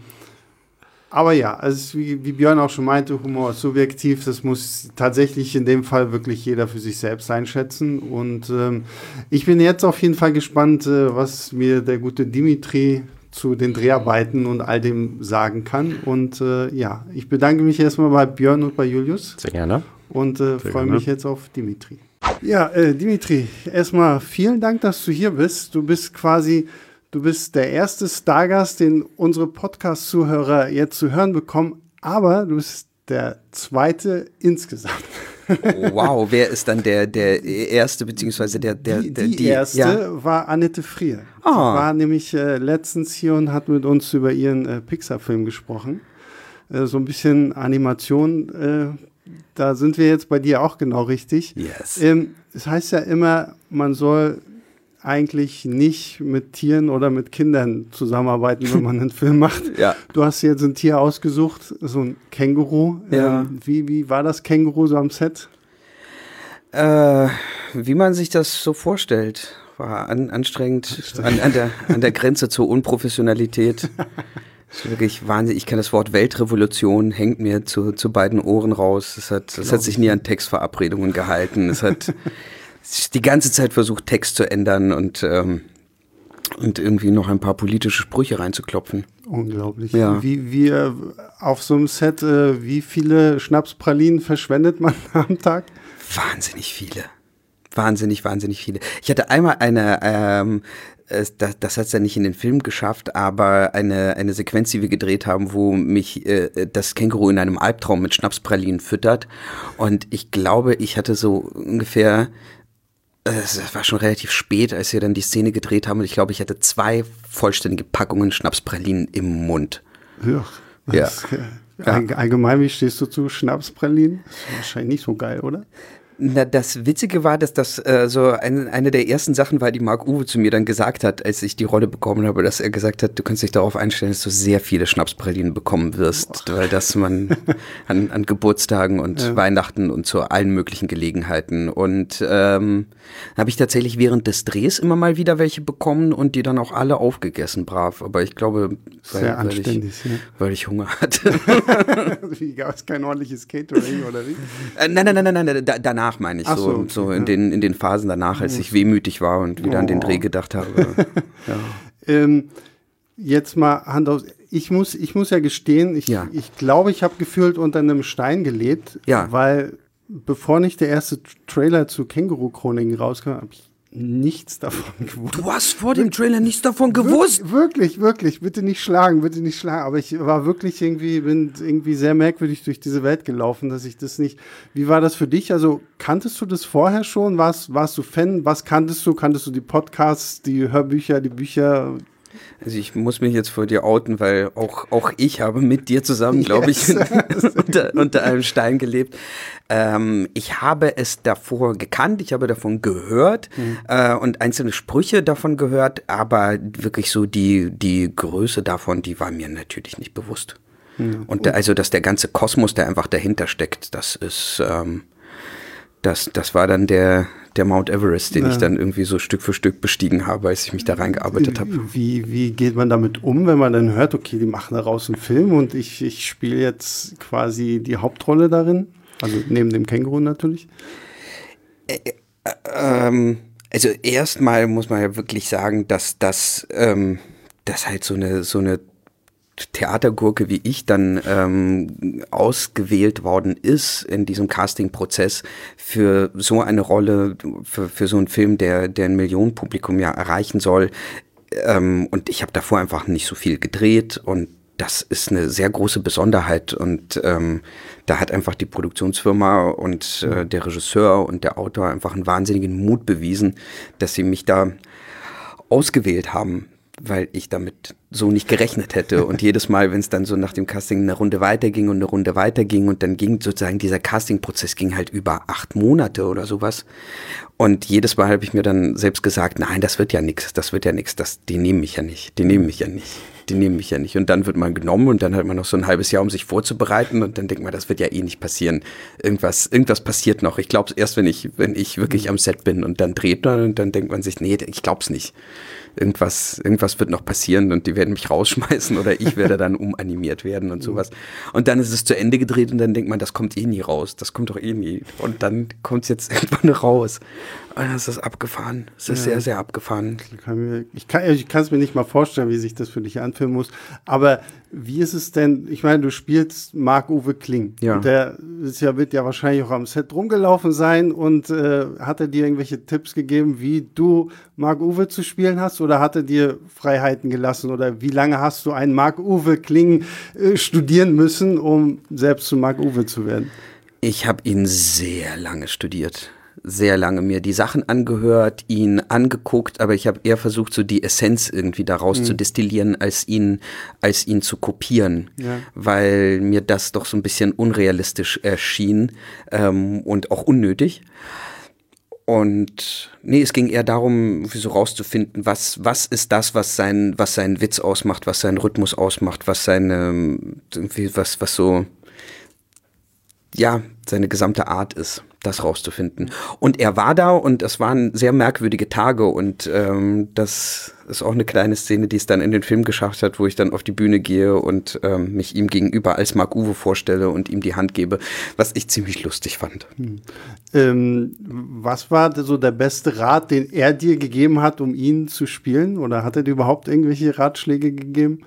aber ja, also wie, wie Björn auch schon meinte, Humor ist subjektiv. Das muss tatsächlich in dem Fall wirklich jeder für sich selbst einschätzen. Und ähm, ich bin jetzt auf jeden Fall gespannt, äh, was mir der gute Dimitri zu den Dreharbeiten und all dem sagen kann. Und äh, ja, ich bedanke mich erstmal bei Björn und bei Julius. Sehr gerne. Und äh, freue mich jetzt auf Dimitri. Ja, äh, Dimitri, erstmal vielen Dank, dass du hier bist. Du bist quasi, du bist der erste Stargast, den unsere Podcast-Zuhörer jetzt zu hören bekommen, aber du bist der zweite insgesamt. Oh, wow, wer ist dann der, der erste, beziehungsweise der, der, die, der die, die erste ja. war Annette Frier. Ah. Die war nämlich äh, letztens hier und hat mit uns über ihren äh, Pixar-Film gesprochen. Äh, so ein bisschen Animation, äh, da sind wir jetzt bei dir auch genau richtig. Yes. Ähm, es heißt ja immer, man soll eigentlich nicht mit Tieren oder mit Kindern zusammenarbeiten, wenn man einen Film macht. Ja. Du hast jetzt ein Tier ausgesucht, so ein Känguru. Ja. Ähm, wie, wie war das Känguru so am Set? Äh, wie man sich das so vorstellt, war an, anstrengend, an, an, der, an der Grenze zur Unprofessionalität. Das ist wirklich Wahnsinn. Ich kann das Wort Weltrevolution, hängt mir zu, zu beiden Ohren raus. Es hat, es hat sich nie an Textverabredungen gehalten. Es hat die ganze Zeit versucht, Text zu ändern und, ähm, und irgendwie noch ein paar politische Sprüche reinzuklopfen. Unglaublich. Ja. Wie, wie äh, auf so einem Set, äh, wie viele Schnapspralinen verschwendet man am Tag? Wahnsinnig viele. Wahnsinnig, wahnsinnig viele. Ich hatte einmal eine, ähm, das, das hat es ja nicht in den Film geschafft, aber eine, eine Sequenz, die wir gedreht haben, wo mich äh, das Känguru in einem Albtraum mit Schnapspralinen füttert. Und ich glaube, ich hatte so ungefähr, es war schon relativ spät, als wir dann die Szene gedreht haben und ich glaube, ich hatte zwei vollständige Packungen Schnapspralinen im Mund. Ja. Das, ja. All, allgemein, wie stehst du zu Schnapspralinen? Das ist wahrscheinlich nicht so geil, oder? Na, das Witzige war, dass das äh, so ein, eine der ersten Sachen war, die Marc Uwe zu mir dann gesagt hat, als ich die Rolle bekommen habe, dass er gesagt hat, du kannst dich darauf einstellen, dass du sehr viele Schnapspralinen bekommen wirst, Boah. weil das man an, an Geburtstagen und ja. Weihnachten und zu allen möglichen Gelegenheiten. Und ähm, habe ich tatsächlich während des Drehs immer mal wieder welche bekommen und die dann auch alle aufgegessen, brav. Aber ich glaube, weil, sehr weil, ich, ja. weil ich Hunger hatte. Wie, gab es kein ordentliches Catering oder wie? Äh, nein, nein, nein, nein, nein, da, danach meine ich, Ach so, so, okay, so in, ja. den, in den Phasen danach, als ich wehmütig war und wieder oh. an den Dreh gedacht habe. ja. ähm, jetzt mal Hand auf, ich muss, ich muss ja gestehen, ich, ja. ich glaube, ich habe gefühlt unter einem Stein gelebt, ja. weil bevor nicht der erste Trailer zu Känguru-Chroniken rauskam, habe ich nichts davon gewusst. Du hast vor dem Trailer nichts davon gewusst? Wir, wirklich, wirklich. Bitte nicht schlagen, bitte nicht schlagen. Aber ich war wirklich irgendwie, bin irgendwie sehr merkwürdig durch diese Welt gelaufen, dass ich das nicht. Wie war das für dich? Also kanntest du das vorher schon? Warst, warst du Fan? Was kanntest du? Kanntest du die Podcasts, die Hörbücher, die Bücher? Also ich muss mich jetzt vor dir outen, weil auch, auch ich habe mit dir zusammen, glaube yes. ich, unter, unter einem Stein gelebt. Ähm, ich habe es davor gekannt, ich habe davon gehört mhm. äh, und einzelne Sprüche davon gehört, aber wirklich so die, die Größe davon, die war mir natürlich nicht bewusst. Mhm. Und der, also, dass der ganze Kosmos, der einfach dahinter steckt, das ist, ähm, das, das war dann der, der Mount Everest, den ja. ich dann irgendwie so Stück für Stück bestiegen habe, als ich mich da reingearbeitet habe. Wie, wie geht man damit um, wenn man dann hört, okay, die machen daraus einen Film und ich, ich spiele jetzt quasi die Hauptrolle darin? Also neben dem Känguru natürlich. Äh, äh, ähm, also erstmal muss man ja wirklich sagen, dass das ähm, dass halt so eine so eine Theatergurke wie ich dann ähm, ausgewählt worden ist in diesem Castingprozess für so eine Rolle, für, für so einen Film, der, der ein Millionenpublikum ja erreichen soll. Ähm, und ich habe davor einfach nicht so viel gedreht und das ist eine sehr große Besonderheit und ähm, da hat einfach die Produktionsfirma und äh, der Regisseur und der Autor einfach einen wahnsinnigen Mut bewiesen, dass sie mich da ausgewählt haben, weil ich damit so nicht gerechnet hätte. Und jedes Mal, wenn es dann so nach dem Casting eine Runde weiterging und eine Runde weiterging und dann ging sozusagen dieser Castingprozess ging halt über acht Monate oder sowas. Und jedes Mal habe ich mir dann selbst gesagt, nein, das wird ja nix, das wird ja nix, das, die nehmen mich ja nicht, die nehmen mich ja nicht, die nehmen mich ja nicht. Und dann wird man genommen und dann hat man noch so ein halbes Jahr, um sich vorzubereiten und dann denkt man, das wird ja eh nicht passieren. Irgendwas, irgendwas passiert noch. Ich glaube es erst, wenn ich, wenn ich wirklich am Set bin und dann dreht man und dann denkt man sich, nee, ich glaub's nicht. Irgendwas, irgendwas wird noch passieren und die werden mich rausschmeißen oder ich werde dann umanimiert werden und sowas. Und dann ist es zu Ende gedreht und dann denkt man, das kommt eh nie raus. Das kommt doch eh nie. Und dann kommt es jetzt irgendwann raus. Und das ist abgefahren. Es ist ja sehr, sehr abgefahren. Ich kann ich kann es mir nicht mal vorstellen, wie sich das für dich anfühlen muss. Aber wie ist es denn, ich meine, du spielst Marc-Uwe Kling. Ja. Und der ist ja, wird ja wahrscheinlich auch am Set rumgelaufen sein und äh, hat er dir irgendwelche Tipps gegeben, wie du Marc-Uwe zu spielen hast oder hat er dir Freiheiten gelassen oder wie lange hast du einen Marc-Uwe Kling äh, studieren müssen, um selbst zu Marc-Uwe zu werden? Ich habe ihn sehr lange studiert. Sehr lange mir die Sachen angehört, ihn angeguckt, aber ich habe eher versucht, so die Essenz irgendwie daraus mhm. zu destillieren, als ihn, als ihn zu kopieren, ja. weil mir das doch so ein bisschen unrealistisch erschien ähm, und auch unnötig. Und nee, es ging eher darum, so rauszufinden, was, was ist das, was sein, was seinen Witz ausmacht, was seinen Rhythmus ausmacht, was seine, irgendwie was, was so, ja, seine gesamte Art ist, das rauszufinden. Und er war da und es waren sehr merkwürdige Tage und ähm, das ist auch eine kleine Szene, die es dann in den Film geschafft hat, wo ich dann auf die Bühne gehe und ähm, mich ihm gegenüber als Marc-Uwe vorstelle und ihm die Hand gebe, was ich ziemlich lustig fand. Hm. Ähm, was war so der beste Rat, den er dir gegeben hat, um ihn zu spielen? Oder hat er dir überhaupt irgendwelche Ratschläge gegeben?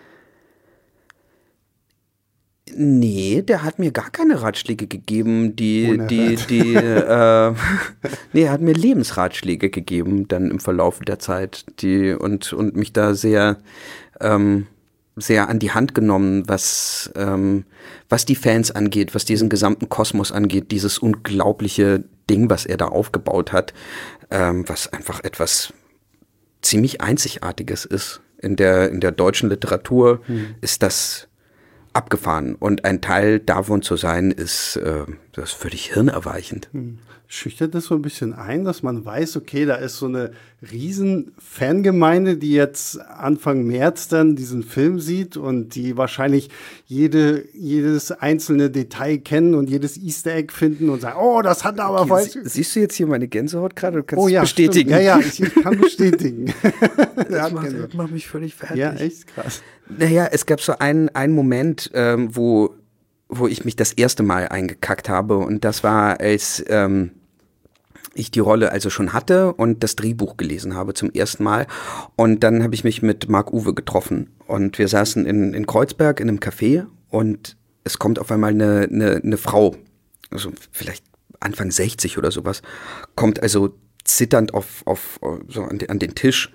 Nee, der hat mir gar keine Ratschläge gegeben, die, Unerhört. die, die, äh, nee, er hat mir Lebensratschläge gegeben, dann im Verlauf der Zeit, die, und, und mich da sehr, ähm, sehr an die Hand genommen, was, ähm, was die Fans angeht, was diesen gesamten Kosmos angeht, dieses unglaubliche Ding, was er da aufgebaut hat, ähm, was einfach etwas ziemlich Einzigartiges ist. In der, in der deutschen Literatur hm. ist das abgefahren. Und ein Teil davon zu sein, ist, äh, das ist völlig hirnerweichend. Hm. Schüchtert das so ein bisschen ein, dass man weiß, okay, da ist so eine riesen Fangemeinde, die jetzt Anfang März dann diesen Film sieht und die wahrscheinlich jede, jedes einzelne Detail kennen und jedes Easter Egg finden und sagen, oh, das hat er aber okay, falsch. Sie, siehst du jetzt hier meine Gänsehaut gerade? Du kannst oh, ja, es bestätigen. Stimmt. Ja, ja, ich, ich kann bestätigen. Das macht, das macht mich völlig fertig. Ja, echt krass. Naja, es gab so einen, einen Moment, ähm, wo, wo ich mich das erste Mal eingekackt habe und das war, als ähm, ich die Rolle also schon hatte und das Drehbuch gelesen habe zum ersten Mal und dann habe ich mich mit Marc-Uwe getroffen und wir saßen in, in Kreuzberg in einem Café und es kommt auf einmal eine, eine, eine Frau, also vielleicht Anfang sechzig oder sowas, kommt also zitternd auf, auf, so an, den, an den Tisch.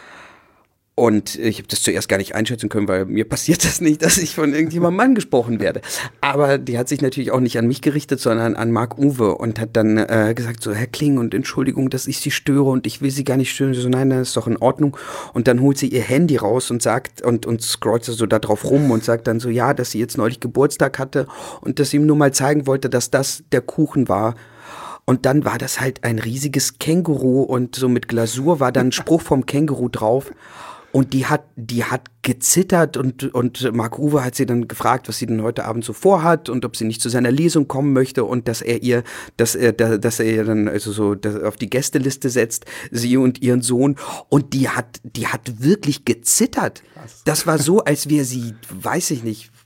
Und ich habe das zuerst gar nicht einschätzen können, weil mir passiert das nicht, dass ich von irgendjemandem angesprochen werde. Aber die hat sich natürlich auch nicht an mich gerichtet, sondern an Marc-Uwe und hat dann äh, gesagt, so, Herr Kling, und Entschuldigung, dass ich Sie störe und ich will Sie gar nicht stören. So, nein, das ist doch in Ordnung. Und dann holt sie ihr Handy raus und sagt und, und scrollt so da drauf rum und sagt dann so, ja, dass sie jetzt neulich Geburtstag hatte und dass sie ihm nur mal zeigen wollte, dass das der Kuchen war. Und dann war das halt ein riesiges Känguru und so mit Glasur war dann ein Spruch vom Känguru drauf. Und die hat, die hat gezittert und, und Marc-Uwe hat sie dann gefragt, was sie denn heute Abend so vorhat und ob sie nicht zu seiner Lesung kommen möchte und dass er ihr, dass er, dass er ihr dann also so auf die Gästeliste setzt, sie und ihren Sohn. Und die hat, die hat wirklich gezittert. Das war so, als wäre sie, weiß ich nicht,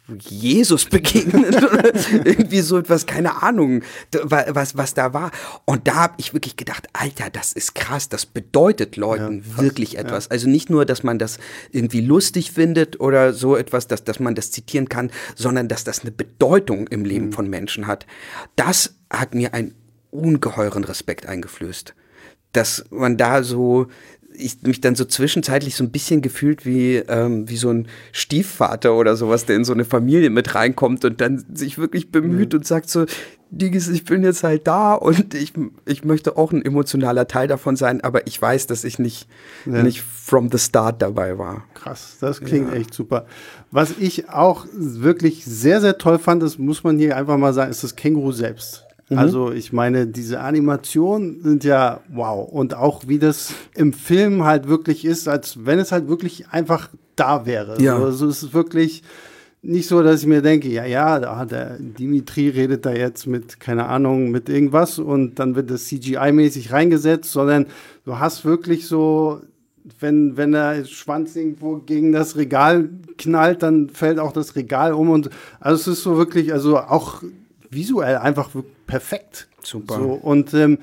Jesus begegnen oder irgendwie so etwas, keine Ahnung, was, was da war. Und da habe ich wirklich gedacht, Alter, das ist krass, das bedeutet Leuten ja, fast, wirklich etwas. Ja. Also nicht nur, dass man das irgendwie lustig findet oder so etwas, dass, dass man das zitieren kann, sondern dass das eine Bedeutung im Leben mhm. von Menschen hat. Das hat mir einen ungeheuren Respekt eingeflößt. Dass man da so ich mich dann so zwischenzeitlich so ein bisschen gefühlt wie, ähm, wie so ein Stiefvater oder sowas, der in so eine Familie mit reinkommt und dann sich wirklich bemüht mhm. und sagt so, Digis, ich bin jetzt halt da und ich, ich möchte auch ein emotionaler Teil davon sein, aber ich weiß, dass ich nicht, ja. nicht from the start dabei war. Krass, das klingt ja. echt super. Was ich auch wirklich sehr, sehr toll fand, das muss man hier einfach mal sagen, ist das Känguru selbst. Also ich meine, diese Animationen sind ja wow. Und auch wie das im Film halt wirklich ist, als wenn es halt wirklich einfach da wäre. Ja. Also es ist wirklich nicht so, dass ich mir denke, ja, ja, da, der Dimitri redet da jetzt mit, keine Ahnung, mit irgendwas und dann wird das C G I-mäßig reingesetzt, sondern du hast wirklich so, wenn, wenn der Schwanz irgendwo gegen das Regal knallt, dann fällt auch das Regal um. Und also es ist so wirklich, also auch visuell einfach perfekt. Super. So, und ähm,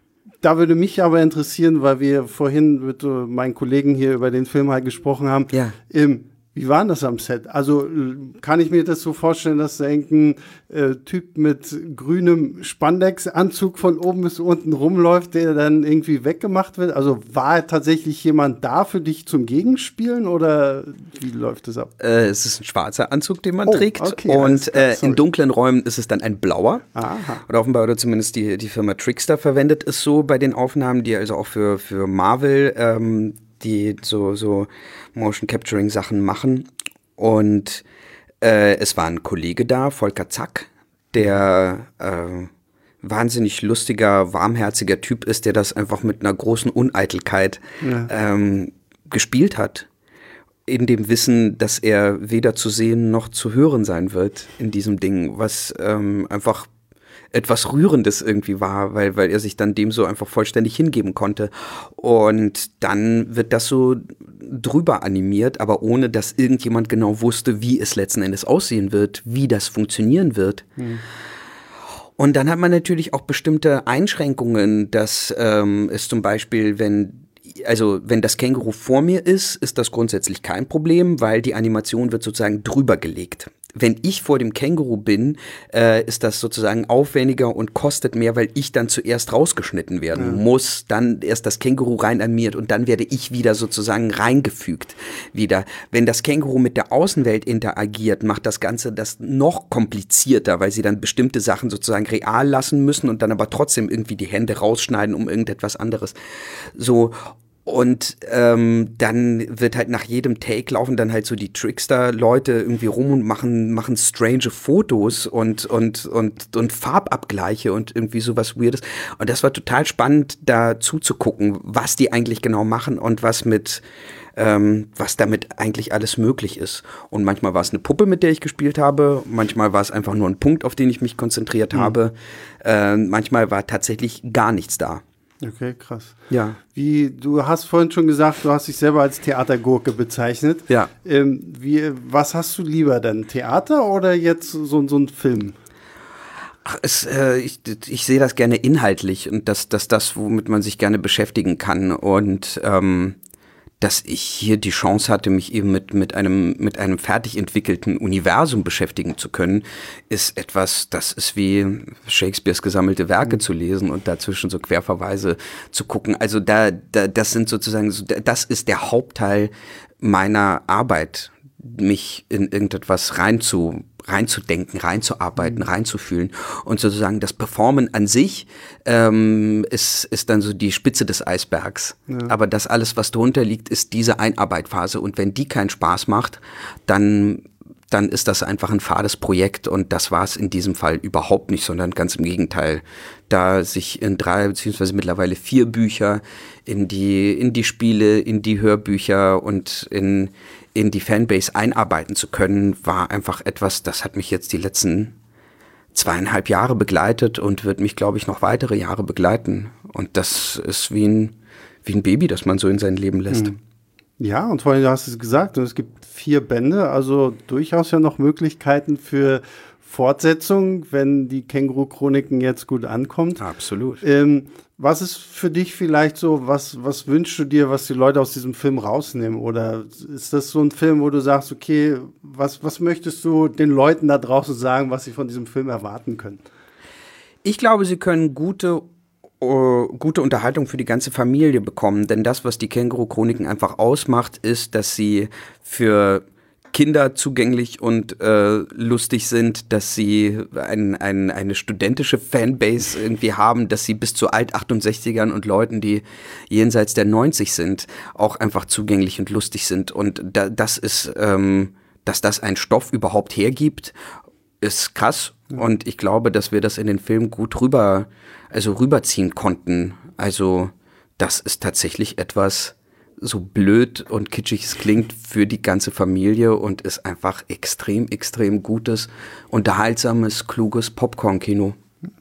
da würde mich aber interessieren, weil wir vorhin mit äh, meinen Kollegen hier über den Film halt gesprochen haben. Ja. Ähm, wie war denn das am Set? Also kann ich mir das so vorstellen, dass da irgendein äh, Typ mit grünem Spandex-Anzug von oben bis unten rumläuft, der dann irgendwie weggemacht wird? Also war tatsächlich jemand da für dich zum Gegenspielen oder wie läuft das ab? Äh, es ist ein schwarzer Anzug, den man oh, trägt okay, und äh, in dunklen Räumen ist es dann ein blauer. Aha. Oder offenbar, oder zumindest die, die Firma Trickster verwendet es so bei den Aufnahmen, die also auch für, für Marvel ähm, die so, so Motion-Capturing-Sachen machen. Und äh, es war ein Kollege da, Volker Zack, der äh, wahnsinnig lustiger, warmherziger Typ ist, der das einfach mit einer großen Uneitelkeit ja. ähm, gespielt hat. In dem Wissen, dass er weder zu sehen noch zu hören sein wird in diesem Ding, was ähm, einfach etwas Rührendes irgendwie war, weil, weil er sich dann dem so einfach vollständig hingeben konnte. Und dann wird das so drüber animiert, aber ohne, dass irgendjemand genau wusste, wie es letzten Endes aussehen wird, wie das funktionieren wird. Mhm. Und dann hat man natürlich auch bestimmte Einschränkungen, dass ähm, es zum Beispiel, wenn Also wenn das Känguru vor mir ist, ist das grundsätzlich kein Problem, weil die Animation wird sozusagen drüber gelegt. Wenn ich vor dem Känguru bin, äh, ist das sozusagen aufwendiger und kostet mehr, weil ich dann zuerst rausgeschnitten werden ja. muss, dann erst das Känguru rein animiert und dann werde ich wieder sozusagen reingefügt wieder. Wenn das Känguru mit der Außenwelt interagiert, macht das Ganze das noch komplizierter, weil sie dann bestimmte Sachen sozusagen real lassen müssen und dann aber trotzdem irgendwie die Hände rausschneiden, um irgendetwas anderes. So. Und ähm, dann wird halt nach jedem Take laufen dann halt so die Trickster-Leute irgendwie rum und machen, machen strange Fotos und, und, und, und Farbabgleiche und irgendwie sowas Weirdes. Und das war total spannend, da zuzugucken, was die eigentlich genau machen und was mit, ähm, was damit eigentlich alles möglich ist. Und manchmal war es eine Puppe, mit der ich gespielt habe. Manchmal war es einfach nur ein Punkt, auf den ich mich konzentriert mhm. habe. Äh, manchmal war tatsächlich gar nichts da. Okay, krass. Ja. Wie, du hast vorhin schon gesagt, du hast dich selber als Theatergurke bezeichnet. Ja. Ähm, wie, was hast du lieber denn? Theater oder jetzt so, so ein Film? Ach, es, äh, ich, ich sehe das gerne inhaltlich und das, das, das, womit man sich gerne beschäftigen kann. Und ähm, dass ich hier die Chance hatte, mich eben mit, mit einem, mit einem fertig entwickelten Universum beschäftigen zu können, ist etwas, das ist wie Shakespeares gesammelte Werke mhm. zu lesen und dazwischen so Querverweise zu gucken. Also da, da, das sind sozusagen, das ist der Hauptteil meiner Arbeit, mich in irgendetwas reinzu reinzudenken, reinzuarbeiten, reinzufühlen und sozusagen das Performen an sich ähm, ist, ist dann so die Spitze des Eisbergs. Ja. Aber das alles, was darunter liegt, ist diese Einarbeitphase und wenn die keinen Spaß macht, dann dann ist das einfach ein fades Projekt und das war es in diesem Fall überhaupt nicht, sondern ganz im Gegenteil. Da sich in drei beziehungsweise mittlerweile vier Bücher in die in die Spiele, in die Hörbücher und in in die Fanbase einarbeiten zu können, war einfach etwas, das hat mich jetzt die letzten zweieinhalb Jahre begleitet und wird mich, glaube ich, noch weitere Jahre begleiten. Und das ist wie ein, wie ein Baby, das man so in sein Leben lässt. Ja, und vor allem, du hast es gesagt, es gibt vier Bände, also durchaus ja noch Möglichkeiten für Fortsetzung, wenn die Känguru-Chroniken jetzt gut ankommt. Absolut. Ähm, was ist für dich vielleicht so, was, was wünschst du dir, was die Leute aus diesem Film rausnehmen? Oder ist das so ein Film, wo du sagst, okay, was, was möchtest du den Leuten da draußen sagen, was sie von diesem Film erwarten können? Ich glaube, sie können gute Uh, gute Unterhaltung für die ganze Familie bekommen, denn das, was die Känguru-Chroniken einfach ausmacht, ist, dass sie für Kinder zugänglich und äh, lustig sind, dass sie ein, ein, eine studentische Fanbase irgendwie haben, dass sie bis zu Alt-achtundsechzigern und Leuten, die jenseits der neunzig sind, auch einfach zugänglich und lustig sind. Und da, das ist, ähm, dass das ein Stoff überhaupt hergibt, ist krass. Ja. Und ich glaube, dass wir das in den Film gut rüber, also rüberziehen konnten. Also das ist tatsächlich etwas, so blöd und kitschig es klingt, für die ganze Familie und ist einfach extrem, extrem gutes, unterhaltsames, kluges Popcorn-Kino.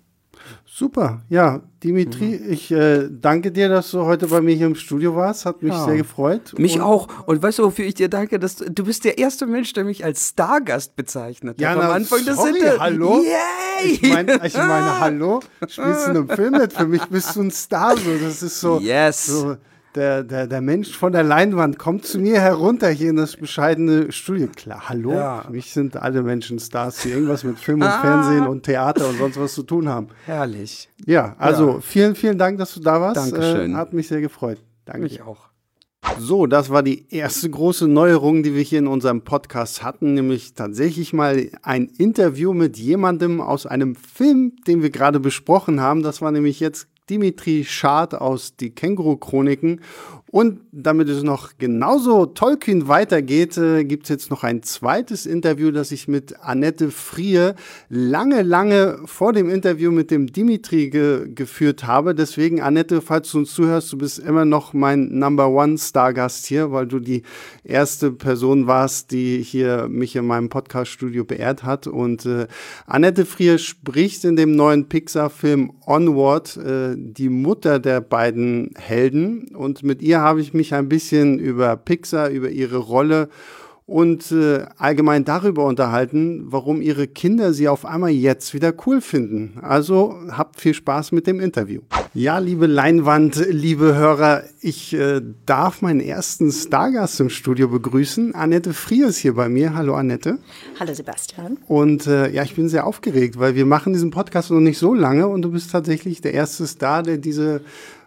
Super, ja, Dimitri, mhm. ich äh, danke dir, dass du heute bei mir hier im Studio warst, hat mich ja. sehr gefreut. Mich und auch. Und weißt du, wofür ich dir danke? Dass du, du bist der erste Mensch, der mich als Stargast bezeichnet ja, hat. Na, am Anfang des sorry, Inter- hallo? Yay! Ich meine, ich meine, hallo, spielst du in einem Film mit? Für mich bist du ein Star, so, das ist so, yes. so der, der, der Mensch von der Leinwand kommt zu mir herunter hier in das bescheidene Studio. Klar, hallo, ja. für mich sind alle Menschen Stars, die irgendwas mit Film und ah. Fernsehen und Theater und sonst was zu tun haben. Herrlich. Ja, also ja. vielen, vielen Dank, dass du da warst. Dankeschön. Äh, hat mich sehr gefreut. Danke. Mich auch. So, das war die erste große Neuerung, die wir hier in unserem Podcast hatten, nämlich tatsächlich mal ein Interview mit jemandem aus einem Film, den wir gerade besprochen haben. Das war nämlich jetzt Dimitri Schad aus Die Känguru-Chroniken. Und damit es noch genauso tollkühn weitergeht, äh, gibt es jetzt noch ein zweites Interview, das ich mit Annette Frier lange, lange vor dem Interview mit dem Dimitri ge- geführt habe. Deswegen, Annette, falls du uns zuhörst, du bist immer noch mein Number One Stargast hier, weil du die erste Person warst, die hier mich in meinem Podcast-Studio beehrt hat. Und äh, Annette Frier spricht in dem neuen Pixar-Film Onward äh, die Mutter der beiden Helden. Und mit ihr habe ich mich ein bisschen über Pixar, über ihre Rolle und äh, allgemein darüber unterhalten, warum ihre Kinder sie auf einmal jetzt wieder cool finden. Also habt viel Spaß mit dem Interview. Ja, liebe Leinwand, liebe Hörer, ich äh, darf meinen ersten Stargast im Studio begrüßen. Annette Frier ist hier bei mir. Hallo Annette. Hallo Sebastian. Und äh, ja, ich bin sehr aufgeregt, weil wir machen diesen Podcast noch nicht so lange und du bist tatsächlich der erste Star, der diese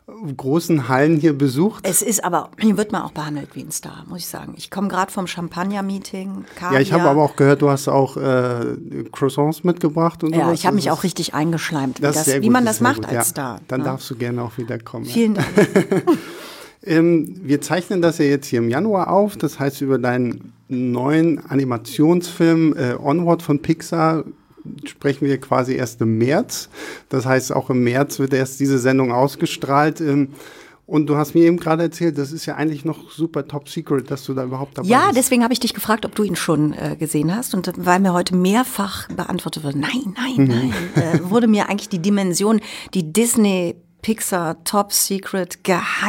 großen Hallen hier besucht. Es ist aber, hier wird man auch behandelt wie ein Star, muss ich sagen. Ich komme gerade vom Champagner-Meeting. Ja, ich habe aber auch gehört, du hast auch äh, Croissants mitgebracht und ja, sowas. ich habe mich das auch richtig eingeschleimt, wie, das das, gut, wie man das das macht gut. als ja, Star. Dann ja. darfst du gerne auch wieder kommen. Vielen ja. Dank. ähm, wir zeichnen das ja jetzt hier im Januar auf, das heißt über deinen neuen Animationsfilm äh, Onward von Pixar sprechen wir quasi erst im März. Das heißt, auch im März wird erst diese Sendung ausgestrahlt. Ähm, Und du hast mir eben gerade erzählt, das ist ja eigentlich noch super top secret, dass du da überhaupt dabei ja, bist. Ja, deswegen habe ich dich gefragt, ob du ihn schon äh, gesehen hast. Und weil mir heute mehrfach beantwortet wurde, nein, nein, nein, äh, wurde mir eigentlich die Dimension, die Disney Pixar Top Secret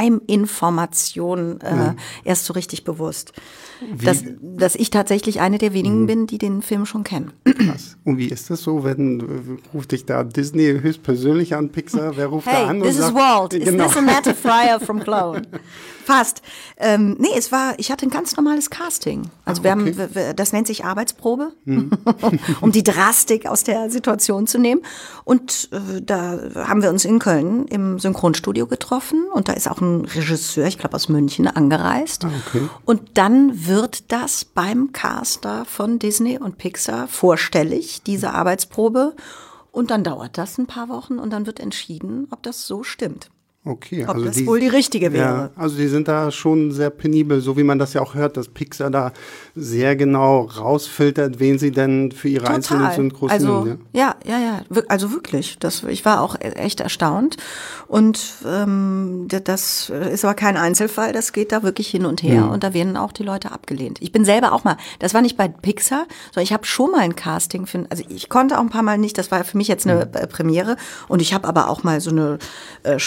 Geheiminformation äh, ja. erst so richtig bewusst. Dass, dass ich tatsächlich eine der wenigen mhm. bin, die den Film schon kennen. Krass. Und wie ist das so, wenn ruft dich da Disney höchstpersönlich an, Pixar, wer ruft hey, da an? This und is sagt, Walt, is genau. this a Matt Fryer from Clone? Fast. Ähm, nee, es war, ich hatte ein ganz normales Casting. Also Ach, wir okay. haben, wir, das nennt sich Arbeitsprobe, mhm. um die Drastik aus der Situation zu nehmen. Und äh, da haben wir uns in Köln im Synchronstudio getroffen und da ist auch ein Regisseur, ich glaube aus München, angereist. Ah, okay. Und dann wird das beim Caster von Disney und Pixar vorstellig, diese Arbeitsprobe. Und dann dauert das ein paar Wochen und dann wird entschieden, ob das so stimmt. Okay, Ob also das die, wohl die richtige wäre. Ja, also die sind da schon sehr penibel, so wie man das ja auch hört, dass Pixar da sehr genau rausfiltert, wen sie denn für ihre Total. einzelnen Synchros also, nehmen. Ja, ja, ja, ja. Also wirklich. Das, ich war auch echt erstaunt. Und ähm, das ist aber kein Einzelfall, das geht da wirklich hin und her. Ja. Und da werden auch die Leute abgelehnt. Ich bin selber auch mal, das war nicht bei Pixar, sondern ich habe schon mal ein Casting für, also ich konnte auch ein paar Mal nicht, das war für mich jetzt eine äh, Premiere. Und ich habe aber auch mal so eine äh, Sprechprobe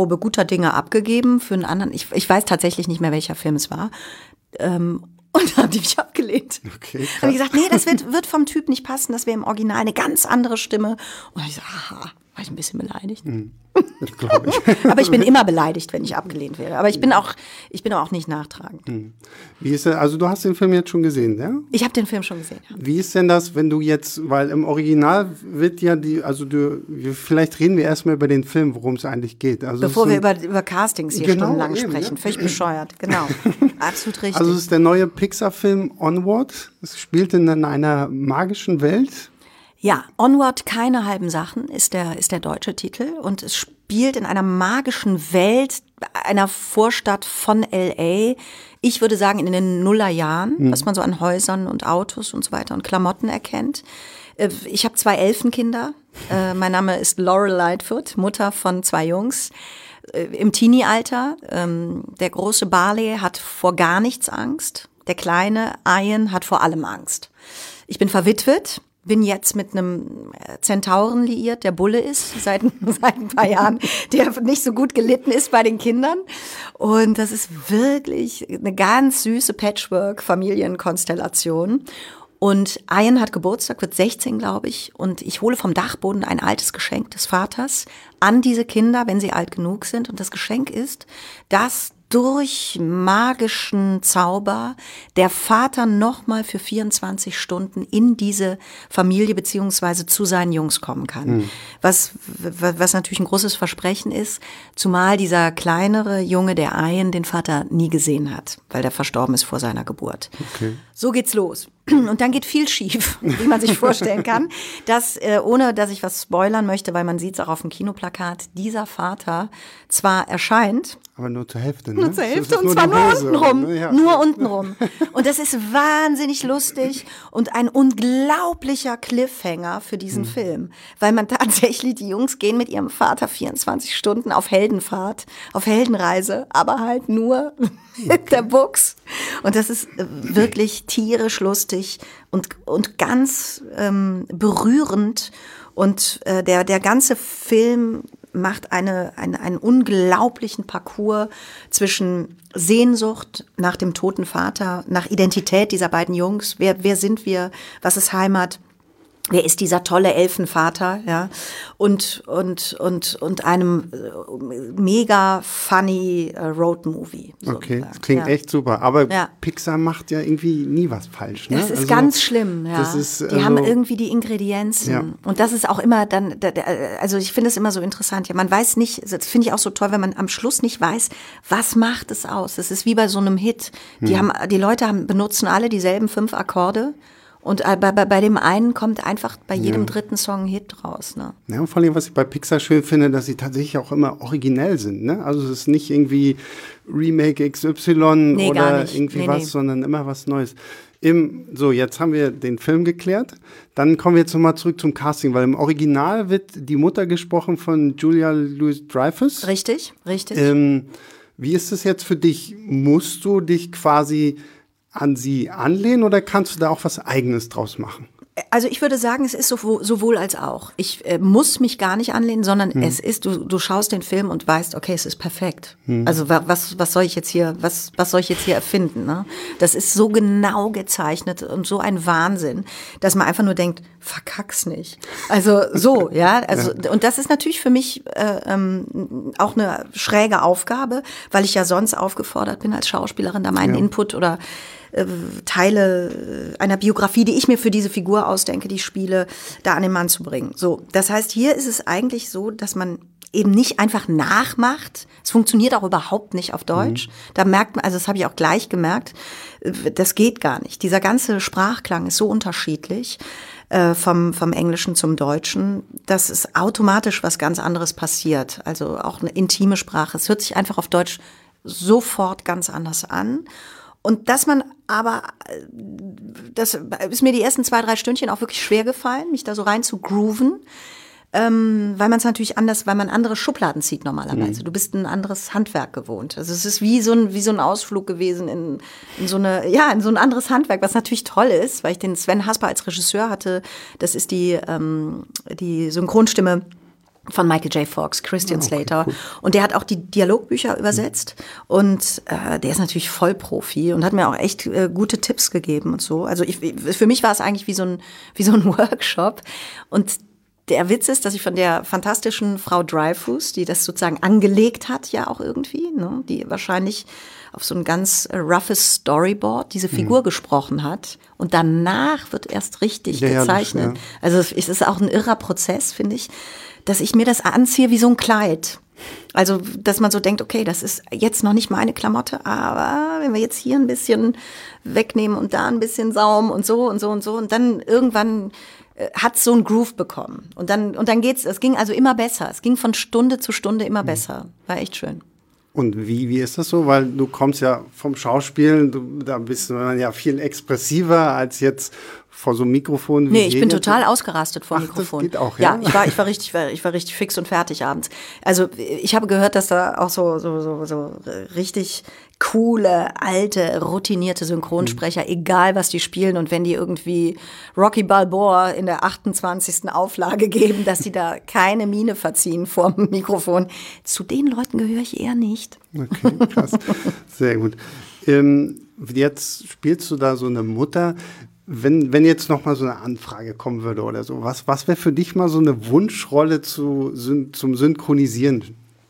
Stichprobe guter Dinge abgegeben für einen anderen. Ich, ich weiß tatsächlich nicht mehr, welcher Film es war. Ähm, und dann habe ich mich abgelehnt. Okay, habe ich gesagt, nee, das wird, wird vom Typ nicht passen, das wäre im Original eine ganz andere Stimme. Und dann habe ich gesagt, aha, war ich ein bisschen beleidigt. Mhm. Glaube ich. Aber ich bin immer beleidigt, wenn ich abgelehnt werde. Aber ich bin auch, ich bin auch nicht nachtragend. Mhm. Wie ist denn, also du hast den Film jetzt schon gesehen, ja? Ich habe den Film schon gesehen, ja. Wie ist denn das, wenn du jetzt, weil im Original wird ja die, also du, vielleicht reden wir erstmal über den Film, worum es eigentlich geht. Also Bevor wir ein, über, über Castings hier genau, stundenlang eben, sprechen. ja. Völlig bescheuert, genau. Absolut richtig. Also es ist der neue Pixar-Film Onward. Es spielt in einer magischen Welt. Ja, Onward, keine halben Sachen, ist der, ist der deutsche Titel. Und es spielt in einer magischen Welt, einer Vorstadt von L A. Ich würde sagen, in den Nullerjahren, mhm. was man so an Häusern und Autos und so weiter und Klamotten erkennt. Ich habe zwei Elfenkinder. Mein Name ist Laurel Lightfoot, Mutter von zwei Jungs. Im Teenie-Alter. Der große Barley hat vor gar nichts Angst. Der kleine Ian hat vor allem Angst. Ich bin verwitwet. Bin jetzt mit einem Zentauren liiert, der Bulle ist, seit, seit ein paar Jahren, der nicht so gut gelitten ist bei den Kindern. Und das ist wirklich eine ganz süße Patchwork-Familienkonstellation. Und Ian hat Geburtstag, wird sechzehn, glaube ich. Und ich hole vom Dachboden ein altes Geschenk des Vaters an diese Kinder, wenn sie alt genug sind. Und das Geschenk ist, dass durch magischen Zauber der Vater nochmal für vierundzwanzig Stunden in diese Familie beziehungsweise zu seinen Jungs kommen kann. Mhm. Was, was natürlich ein großes Versprechen ist, zumal dieser kleinere Junge, der Ian, den Vater nie gesehen hat, weil der verstorben ist vor seiner Geburt. Okay. So geht's los. Und dann geht viel schief, wie man sich vorstellen kann, dass, äh, ohne dass ich was spoilern möchte, weil man sieht es auch auf dem Kinoplakat, dieser Vater zwar erscheint, aber nur zur Hälfte, ne? Nur zur Hälfte und zwar nur untenrum, ne? Ja. Nur untenrum. Und das ist wahnsinnig lustig und ein unglaublicher Cliffhanger für diesen hm. Film, weil man tatsächlich, die Jungs gehen mit ihrem Vater vierundzwanzig Stunden auf Heldenfahrt, auf Heldenreise, aber halt nur mit der Buchs. Und das ist wirklich tierisch lustig und, und ganz ähm, berührend. Und äh, der, der ganze Film macht eine, eine, einen unglaublichen Parcours zwischen Sehnsucht nach dem toten Vater, nach Identität dieser beiden Jungs. Wer, wer sind wir? Was ist Heimat? Wer ist dieser tolle Elfenvater, ja? Und, und, und, und einem mega funny Roadmovie. Okay, das klingt ja. echt super. Aber ja. Pixar macht ja irgendwie nie was falsch, ne? Das ist also, ganz schlimm, ja. Das ist, die also, haben irgendwie die Ingredienzen. Ja. Und das ist auch immer dann, also ich finde es immer so interessant. Ja, man weiß nicht, das finde ich auch so toll, wenn man am Schluss nicht weiß, was macht es aus? Das ist wie bei so einem Hit. Die hm. haben, die Leute haben, benutzen alle dieselben fünf Akkorde. Und bei, bei, bei dem einen kommt einfach bei jedem ja. dritten Song ein Hit raus. Ne? Ja, und vor allem, was ich bei Pixar schön finde, dass sie tatsächlich auch immer originell sind. Ne? Also es ist nicht irgendwie Remake X Y nee, oder irgendwie nee, was, nee. sondern immer was Neues. Im, so, jetzt haben wir den Film geklärt. Dann kommen wir jetzt nochmal zurück zum Casting, weil im Original wird die Mutter gesprochen von Julia Louis-Dreyfus. Richtig, richtig. Ähm, wie ist es jetzt für dich? Musst du dich quasi an sie anlehnen oder kannst du da auch was Eigenes draus machen? Also ich würde sagen, es ist sowohl, sowohl als auch. Ich äh, muss mich gar nicht anlehnen, sondern hm. es ist, du, du schaust den Film und weißt, okay, es ist perfekt. Hm. Also was, was soll ich jetzt hier, was, was soll ich jetzt hier erfinden? Ne? Das ist so genau gezeichnet und so ein Wahnsinn, dass man einfach nur denkt, verkack's nicht. Also so, ja. Also ja. Und das ist natürlich für mich äh, ähm, auch eine schräge Aufgabe, weil ich ja sonst aufgefordert bin als Schauspielerin, da meinen ja. Input oder Teile einer Biografie, die ich mir für diese Figur ausdenke, die ich spiele, da an den Mann zu bringen. So, das heißt, hier ist es eigentlich so, dass man eben nicht einfach nachmacht. Es funktioniert auch überhaupt nicht auf Deutsch. Mhm. Da merkt man, also das habe ich auch gleich gemerkt, das geht gar nicht. Dieser ganze Sprachklang ist so unterschiedlich äh, vom, vom Englischen zum Deutschen, dass es automatisch was ganz anderes passiert. Also auch eine intime Sprache. Es hört sich einfach auf Deutsch sofort ganz anders an. Und dass man aber, das ist mir die ersten zwei, drei Stündchen auch wirklich schwer gefallen, mich da so rein zu grooven, ähm, weil man es natürlich anders, weil man andere Schubladen zieht normalerweise. Mhm. Du bist ein anderes Handwerk gewohnt. Also es ist wie so ein, wie so ein Ausflug gewesen in, in so eine, ja, in so ein anderes Handwerk, was natürlich toll ist, weil ich den Sven Hasper als Regisseur hatte. Das ist die, ähm, die Synchronstimme von Michael J. Fox, Christian Ah, okay, Slater. cool. Und der hat auch die Dialogbücher übersetzt. Und äh, der ist natürlich Vollprofi und hat mir auch echt äh, gute Tipps gegeben und so. Also ich, für mich war es eigentlich wie so ein, wie so ein Workshop. Und der Witz ist, dass ich von der fantastischen Frau Dreyfus, die das sozusagen angelegt hat, ja auch irgendwie, ne, die wahrscheinlich auf so ein ganz äh, roughes Storyboard diese Figur mhm. gesprochen hat. Und danach wird erst richtig ja, gezeichnet. Ja, das, ja. Also es ist auch ein irrer Prozess, finde ich, dass ich mir das anziehe wie so ein Kleid. Also, dass man so denkt, okay, das ist jetzt noch nicht meine Klamotte, aber wenn wir jetzt hier ein bisschen wegnehmen und da ein bisschen Saum und so und so und so und dann irgendwann äh, hat es so einen Groove bekommen. Und dann, und dann geht's, es ging also immer besser. Es ging von Stunde zu Stunde immer besser. War echt schön. Und wie, wie ist das so? Weil du kommst ja vom Schauspielen, du, da bist du dann ja viel expressiver als jetzt vor so einem Mikrofon. Wie Nee, ich bin jetzt. total ausgerastet vor Ach, dem Mikrofon. das geht auch, ja? Ja, ich war, ich war richtig, ich war richtig fix und fertig abends. Also ich habe gehört, dass da auch so, so, so, so richtig coole, alte, routinierte Synchronsprecher, mhm. egal was die spielen und wenn die irgendwie Rocky Balboa in der achtundzwanzigsten Auflage geben, dass die da keine Miene verziehen vor dem Mikrofon. Zu den Leuten gehöre ich eher nicht. Okay, krass. Sehr gut. Ähm, jetzt spielst du da so eine Mutter. Wenn, wenn jetzt noch mal so eine Anfrage kommen würde oder so, was, was wäre für dich mal so eine Wunschrolle zu, zum Synchronisieren?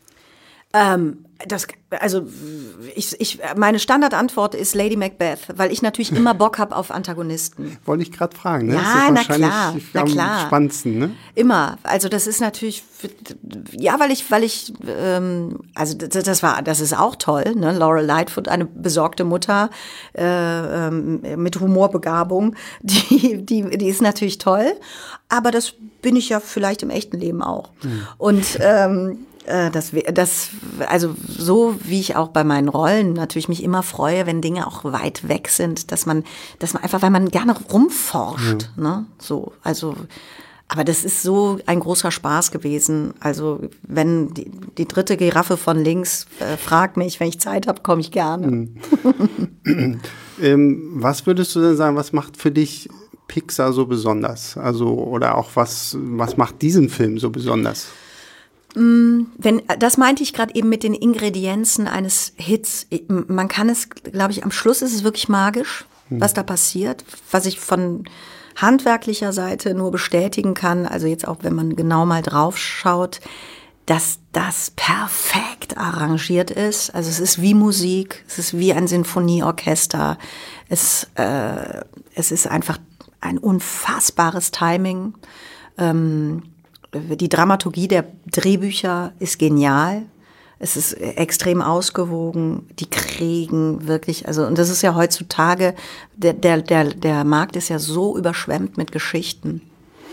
Ähm, das, also ich, ich, meine Standardantwort ist Lady Macbeth, weil ich natürlich immer Bock habe auf Antagonisten. Wollte ich gerade fragen, ne? Ja, das ist na wahrscheinlich klar, na am klar. spannendsten, ne? Immer. Also das ist natürlich, ja, weil ich, weil ich, ähm, also das, das war, das ist auch toll, ne? Laurel Lightfoot, eine besorgte Mutter äh, ähm, mit Humorbegabung, die, die, die ist natürlich toll, aber das bin ich ja vielleicht im echten Leben auch. Mhm. Und ähm, Das, das, also so wie ich auch bei meinen Rollen natürlich mich immer freue, wenn Dinge auch weit weg sind, dass man, dass man einfach, weil man gerne rumforscht, ja. ne, so, also, aber das ist so ein großer Spaß gewesen. Also wenn die, die dritte Giraffe von links äh, fragt mich, wenn ich Zeit habe, komme ich gerne. Mhm. ähm, was würdest du denn sagen, was macht für dich Pixar so besonders? Also, oder auch was, was macht diesen Film so besonders? Wenn, das meinte ich gerade eben mit den Ingredienzen eines Hits. Man kann es, glaube ich, am Schluss ist es wirklich magisch, was da passiert, was ich von handwerklicher Seite nur bestätigen kann, also jetzt auch, wenn man genau mal drauf schaut, dass das perfekt arrangiert ist. Also es ist wie Musik, es ist wie ein Sinfonieorchester, es, äh, es ist einfach ein unfassbares Timing. Ähm, Die Dramaturgie der Drehbücher ist genial. Es ist extrem ausgewogen. Die kriegen wirklich, also, und das ist ja heutzutage, der, der, der, der Markt ist ja so überschwemmt mit Geschichten.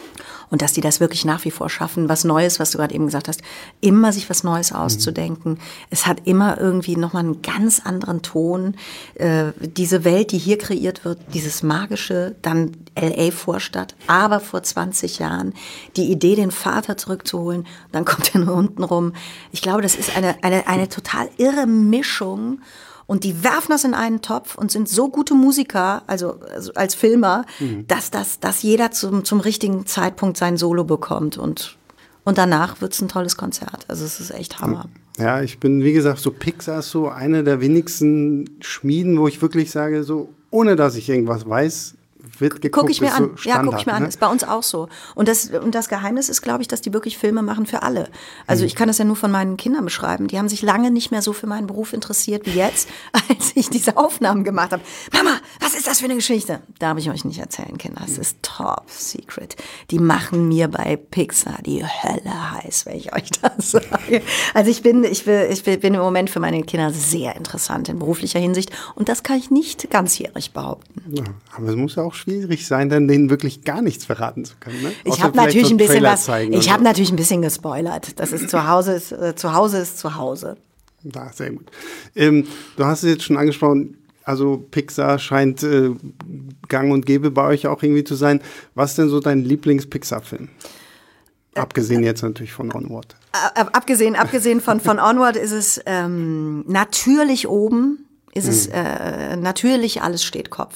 Und dass die das wirklich nach wie vor schaffen, was Neues, was du gerade eben gesagt hast, immer sich was Neues auszudenken. Mhm. Es hat immer irgendwie nochmal einen ganz anderen Ton. Äh, diese Welt, die hier kreiert wird, dieses magische, dann L A-Vorstadt, aber vor zwanzig Jahren, die Idee, den Vater zurückzuholen, dann kommt er nur unten rum. Ich glaube, das ist eine, eine, eine total irre Mischung. Und die werfen das in einen Topf und sind so gute Musiker, also, also als Filmer, mhm. dass, das, dass jeder zum, zum richtigen Zeitpunkt sein Solo bekommt. Und, und danach wird's ein tolles Konzert. Also es ist echt Hammer. Ja, ich bin, wie gesagt, so Pixar ist so eine der wenigsten Schmieden, wo ich wirklich sage, so ohne dass ich irgendwas weiß, wird geguckt. Guck ich mir an. So ja, guck ich mir ne? an. Ist bei uns auch so. Und das, und das Geheimnis ist, glaube ich, dass die wirklich Filme machen für alle. Also mhm. ich kann das ja nur von meinen Kindern beschreiben. Die haben sich lange nicht mehr so für meinen Beruf interessiert wie jetzt, als ich diese Aufnahmen gemacht habe. Mama, was ist das für eine Geschichte? Darf ich euch nicht erzählen, Kinder. Es ist top secret. Die machen mir bei Pixar die Hölle heiß, wenn ich euch das sage. Also ich bin, ich will, ich bin im Moment für meine Kinder sehr interessant in beruflicher Hinsicht. Und das kann ich nicht ganzjährig behaupten. Ja, aber es muss ja auch schwierig sein, dann denen wirklich gar nichts verraten zu können. Ne? Ich habe natürlich so ein bisschen was. Ich habe so. natürlich ein bisschen gespoilert. Das ist zu Hause ist äh, zu Hause ist zu Hause. Ja, sehr gut. Ähm, du hast es jetzt schon angesprochen. Also Pixar scheint äh, gang und gäbe bei euch auch irgendwie zu sein. Was ist denn so dein Lieblings-Pixar-Film? Abgesehen jetzt natürlich von Onward. Äh, abgesehen, abgesehen von, von Onward ist es ähm, natürlich oben, ist es äh, natürlich alles steht Kopf.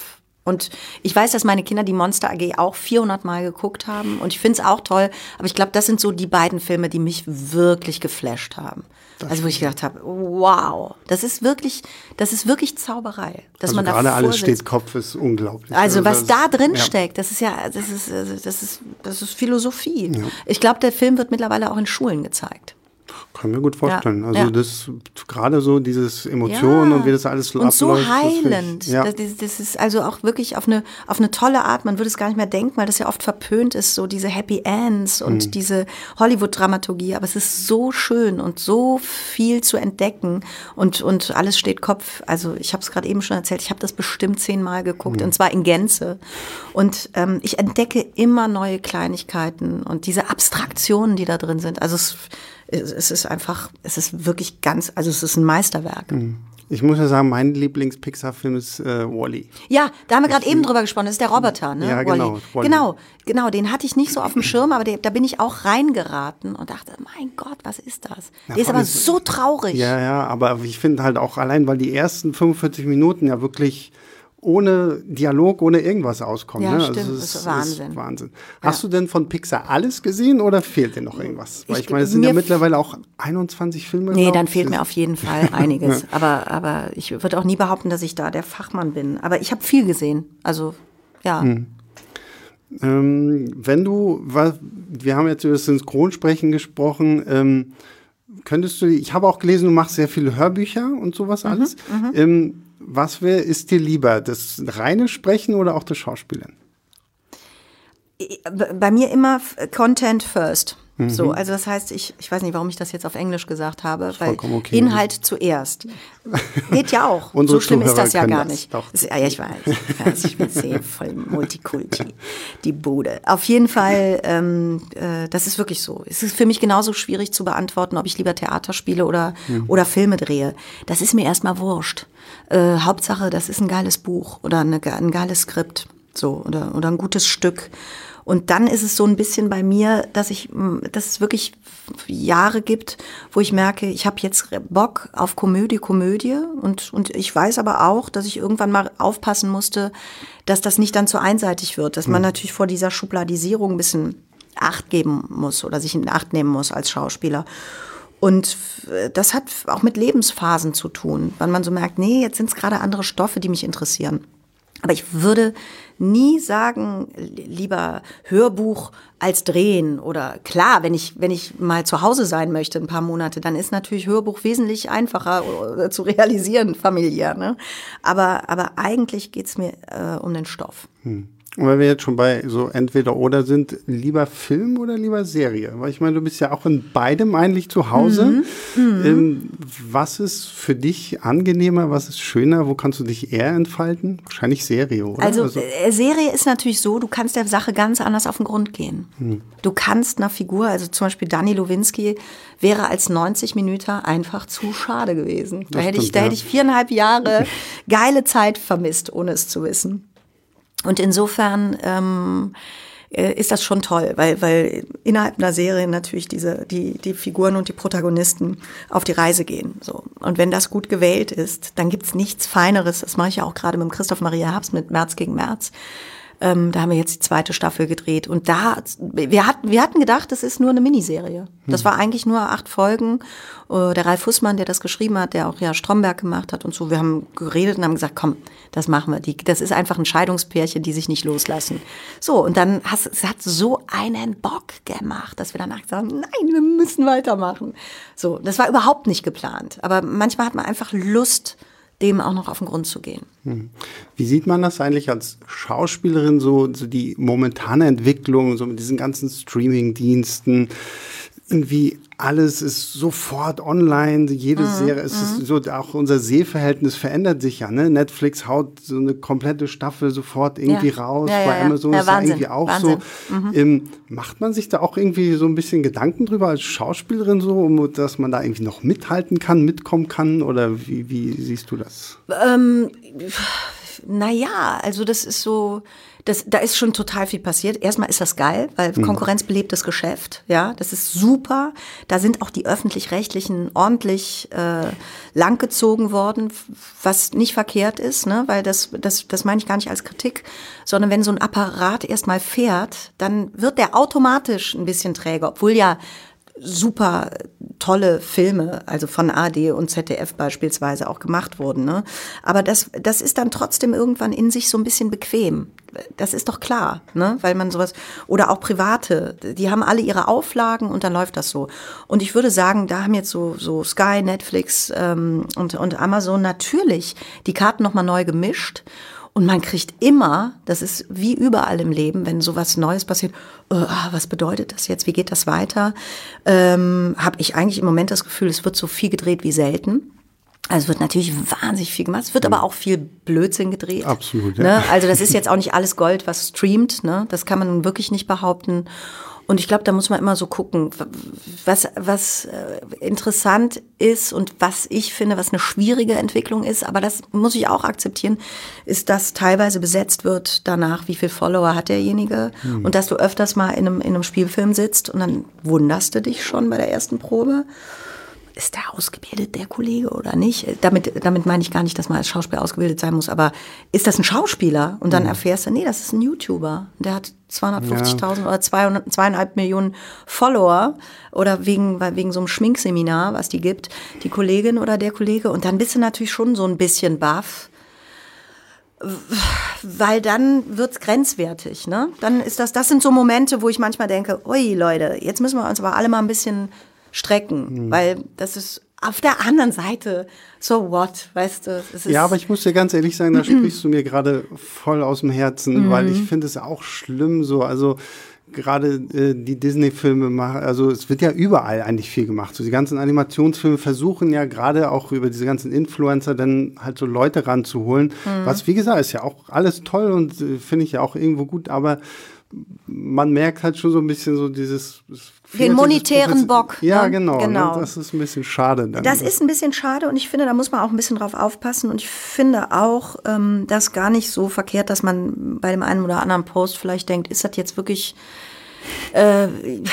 Und ich weiß, dass meine Kinder die Monster A G auch vierhundert Mal geguckt haben und ich finde es auch toll, aber ich glaube, das sind so die beiden Filme, die mich wirklich geflasht haben. Das also wo ich gedacht habe, wow, das ist wirklich, das ist wirklich Zauberei. Dass also man gerade da alles steht Kopf ist unglaublich. Also was das, da drin ja. steckt, das ist ja, das ist, das ist, das ist Philosophie. Ja. Ich glaube, der Film wird mittlerweile auch in Schulen gezeigt. Kann mir gut vorstellen. Ja. Also ja. das gerade so dieses Emotionen ja. und wie das alles und abläuft. so heilend. Das, ja. das, das ist also auch wirklich auf eine, auf eine tolle Art. Man würde es gar nicht mehr denken, weil das ja oft verpönt ist, so diese Happy Ends und mhm. diese Hollywood-Dramaturgie. Aber es ist so schön und so viel zu entdecken und, und alles steht Kopf. Also ich habe es gerade eben schon erzählt, ich habe das bestimmt zehnmal geguckt mhm. und zwar in Gänze. Und ähm, ich entdecke immer neue Kleinigkeiten und diese Abstraktionen, die da drin sind. Also es Es ist einfach, es ist wirklich ganz, also es ist ein Meisterwerk. Ich muss ja sagen, mein Lieblings-Pixar-Film ist äh, Wall-E. Ja, da haben wir gerade eben drüber gesprochen, das ist der Roboter, ne? Ja, genau. Wall-E. Genau, genau, den hatte ich nicht so auf dem Schirm, aber der, da bin ich auch reingeraten und dachte, mein Gott, was ist das? Der ja, ist aber so traurig. Ja, ja, aber ich finde halt auch allein, weil die ersten fünfundvierzig Minuten ja wirklich ohne Dialog, ohne irgendwas auskommen. Ja, ne? stimmt, also das ist, ist Wahnsinn. Ist Wahnsinn. Ja. Hast du denn von Pixar alles gesehen oder fehlt dir noch irgendwas? Weil ich, ich meine, es sind ja mittlerweile auch einundzwanzig Filme. Nee, glaub, dann fehlt mir auf jeden Fall einiges. Ja. aber, aber ich würde auch nie behaupten, dass ich da der Fachmann bin. Aber ich habe viel gesehen. Also, ja. Hm. Ähm, wenn du, wir haben jetzt über das Synchronsprechen gesprochen, ähm, könntest du, ich habe auch gelesen, du machst sehr viele Hörbücher und sowas alles. Mhm, ähm, was wär, ist dir lieber, das reine Sprechen oder auch das Schauspielern? Bei mir immer Content first. Mhm. So, also das heißt, ich, ich weiß nicht, warum ich das jetzt auf Englisch gesagt habe, weil okay. Inhalt zuerst. Geht ja auch. So schlimm ist das ja gar nicht. Das, ja, ich weiß. Ich, weiß, ich bin sehr voll Multikulti, die Bude. Auf jeden Fall, ähm, äh, das ist wirklich so. Es ist für mich genauso schwierig zu beantworten, ob ich lieber Theater spiele oder, mhm. oder Filme drehe. Das ist mir erstmal wurscht. Äh, Hauptsache, das ist ein geiles Buch oder eine, ein geiles Skript. So, oder, oder ein gutes Stück. Und dann ist es so ein bisschen bei mir, dass ich, dass es wirklich Jahre gibt, wo ich merke, ich habe jetzt Bock auf Komödie, Komödie. Und, und ich weiß aber auch, dass ich irgendwann mal aufpassen musste, dass das nicht dann zu einseitig wird. Dass man mhm. natürlich vor dieser Schubladisierung ein bisschen Acht geben muss oder sich in Acht nehmen muss als Schauspieler. Und das hat auch mit Lebensphasen zu tun, weil man so merkt, nee, jetzt sind es gerade andere Stoffe, die mich interessieren. Aber ich würde nie sagen, lieber Hörbuch als drehen oder klar, wenn ich, wenn ich mal zu Hause sein möchte, ein paar Monate, dann ist natürlich Hörbuch wesentlich einfacher zu realisieren, familiär, ne? Aber, aber eigentlich geht's mir äh, um den Stoff. Hm. Und wenn wir jetzt schon bei so entweder oder sind, lieber Film oder lieber Serie? Weil ich meine, du bist ja auch in beidem eigentlich zu Hause. Mhm. Mhm. Ähm, was ist für dich angenehmer, was ist schöner, wo kannst du dich eher entfalten? Wahrscheinlich Serie, oder? Also, also Serie ist natürlich so, du kannst der Sache ganz anders auf den Grund gehen. Mhm. Du kannst einer Figur, also zum Beispiel Dani Lowinski, wäre als neunzig Minuten einfach zu schade gewesen. Da, hätte, stimmt, ich, da ja. hätte ich viereinhalb Jahre geile Zeit vermisst, ohne es zu wissen. Und insofern ähm, ist das schon toll, weil, weil innerhalb einer Serie natürlich diese, die, die Figuren und die Protagonisten auf die Reise gehen. So. Und wenn das gut gewählt ist, dann gibt's nichts Feineres. Das mache ich ja auch gerade mit dem Christoph Maria Herbst mit März gegen März. Ähm, da haben wir jetzt die zweite Staffel gedreht. Und da, wir hatten, wir hatten gedacht, das ist nur eine Miniserie. Das war eigentlich nur acht Folgen. Uh, der Ralf Fußmann, der das geschrieben hat, der auch ja Stromberg gemacht hat und so. Wir haben geredet und haben gesagt, komm, das machen wir. Die, das ist einfach ein Scheidungspärchen, die sich nicht loslassen. So, und dann hast, es hat so einen Bock gemacht, dass wir danach gesagt haben, nein, wir müssen weitermachen. So, das war überhaupt nicht geplant. Aber manchmal hat man einfach Lust, dem auch noch auf den Grund zu gehen. Wie sieht man das eigentlich als Schauspielerin, so, so die momentane Entwicklung, so mit diesen ganzen Streaming-Diensten? Irgendwie alles ist sofort online, jede mhm. Serie, es ist so, auch unser Sehverhältnis verändert sich ja, ne? Netflix haut so eine komplette Staffel sofort irgendwie ja. raus, ja, ja, bei Amazon ja, ist Wahnsinn. ja irgendwie auch Wahnsinn. so. Mhm. Ähm, macht man sich da auch irgendwie so ein bisschen Gedanken drüber als Schauspielerin so, um, dass man da irgendwie noch mithalten kann, mitkommen kann, oder wie, wie siehst du das? Ähm, naja, also das ist so, das, da ist schon total viel passiert. Erstmal ist das geil, weil Konkurrenz belebt das Geschäft, ja, das ist super. Da sind auch die Öffentlich-Rechtlichen ordentlich äh, langgezogen worden, was nicht verkehrt ist, ne, weil das, das, das meine ich gar nicht als Kritik, sondern wenn so ein Apparat erstmal fährt, dann wird der automatisch ein bisschen träger, obwohl ja super tolle Filme, also von A R D und Z D F beispielsweise auch gemacht wurden, ne? Aber das, das ist dann trotzdem irgendwann in sich so ein bisschen bequem. Das ist doch klar, ne? Weil man sowas, oder auch Private, die haben alle ihre Auflagen und dann läuft das so. Und ich würde sagen, da haben jetzt so, so Sky, Netflix ähm, und, und Amazon natürlich die Karten nochmal neu gemischt. Und man kriegt immer, das ist wie überall im Leben, wenn sowas Neues passiert, oh, was bedeutet das jetzt, wie geht das weiter, ähm, habe ich eigentlich im Moment das Gefühl, es wird so viel gedreht wie selten. Also es wird natürlich wahnsinnig viel gemacht, es wird aber auch viel Blödsinn gedreht. Absolut, ja. Ne? Also das ist jetzt auch nicht alles Gold, was streamt, ne? Das kann man nun wirklich nicht behaupten. Und ich glaube, da muss man immer so gucken, was, was interessant ist und was ich finde, was eine schwierige Entwicklung ist, aber das muss ich auch akzeptieren, ist, dass teilweise besetzt wird danach, wie viel Follower hat derjenige hm. und dass du öfters mal in einem, in einem Spielfilm sitzt und dann wunderst du dich schon bei der ersten Probe. Ist der ausgebildet, der Kollege, oder nicht? Damit, damit meine ich gar nicht, dass man als Schauspieler ausgebildet sein muss, aber ist das ein Schauspieler? Und dann erfährst du, nee, das ist ein YouTuber. Der hat zweihundertfünfzigtausend ja. oder zweihundert, zweieinhalb Millionen Follower oder wegen, wegen so einem Schminkseminar, was die gibt, die Kollegin oder der Kollege. Und dann bist du natürlich schon so ein bisschen baff, weil dann wird's grenzwertig, ne? Dann ist das, das sind so Momente, wo ich manchmal denke, ui Leute, jetzt müssen wir uns aber alle mal ein bisschen strecken, mhm. weil das ist auf der anderen Seite, so what, weißt du. Es ist ja, aber ich muss dir ganz ehrlich sagen, da sprichst du mir gerade voll aus dem Herzen, mhm. weil ich finde es auch schlimm so, also gerade äh, die Disney-Filme machen, also es wird ja überall eigentlich viel gemacht. So die ganzen Animationsfilme versuchen ja gerade auch über diese ganzen Influencer dann halt so Leute ranzuholen, mhm. was wie gesagt ist ja auch alles toll und äh, finde ich ja auch irgendwo gut, aber man merkt halt schon so ein bisschen so dieses den monetären Bock. Ja, ne? genau. genau. Ne? Das ist ein bisschen schade. Dann. Das ist ein bisschen schade und ich finde, da muss man auch ein bisschen drauf aufpassen und ich finde auch, ähm, das gar nicht so verkehrt, dass man bei dem einen oder anderen Post vielleicht denkt, ist das jetzt wirklich äh,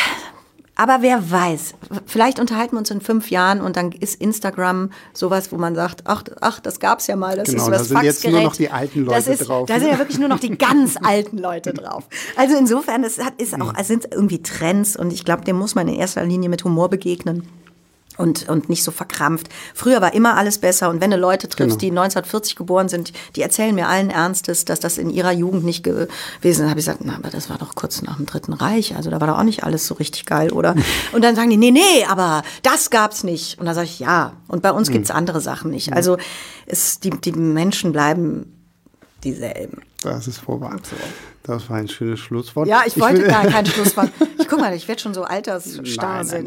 aber wer weiß, vielleicht unterhalten wir uns in fünf Jahren und dann ist Instagram sowas, wo man sagt, ach, ach das gab's ja mal, das genau, ist was da sind jetzt nur noch die alten Leute das ist, drauf. Da sind ja wirklich nur noch die ganz alten Leute drauf. Also insofern, es hat, ist auch, es sind irgendwie Trends und ich glaube, dem muss man in erster Linie mit Humor begegnen. Und, und nicht so verkrampft. Früher war immer alles besser. Und wenn du Leute triffst, genau. die neunzehnhundertvierzig geboren sind, die erzählen mir allen Ernstes, dass das in ihrer Jugend nicht gewesen ist. Dann habe ich gesagt, na, aber das war doch kurz nach dem Dritten Reich. Also da war doch auch nicht alles so richtig geil, oder? Und dann sagen die, nee, nee, aber das gab's nicht. Und dann sage ich, ja. Und bei uns hm. gibt's andere Sachen nicht. Also es, die, die Menschen bleiben dieselben. Das ist vorbei. So. Das war ein schönes Schlusswort. Ja, ich wollte ich gar kein Schlusswort. Ich guck mal, ich werde schon so altersstarr sein.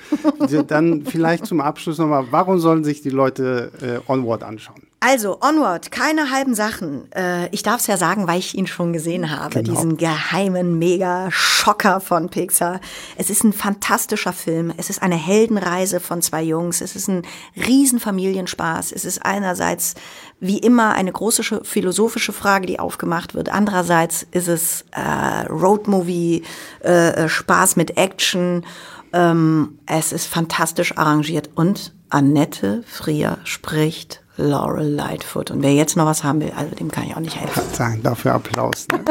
Dann vielleicht zum Abschluss nochmal, warum sollen sich die Leute äh, Onward anschauen? Also, Onward, keine halben Sachen. Äh, ich darf es ja sagen, weil ich ihn schon gesehen habe. Genau. Diesen geheimen Mega-Schocker von Pixar. Es ist ein fantastischer Film. Es ist eine Heldenreise von zwei Jungs. Es ist ein Riesenfamilienspaß. Es ist einerseits wie immer eine große philosophische Frage, die aufgemacht wird. Andererseits ist es äh, Roadmovie, äh, Spaß mit Action. Ähm, es ist fantastisch arrangiert. Und Annette Frier spricht Laurel Lightfoot. Und wer jetzt noch was haben will, also dem kann ich auch nicht helfen. Sagen, dafür Applaus. Ne?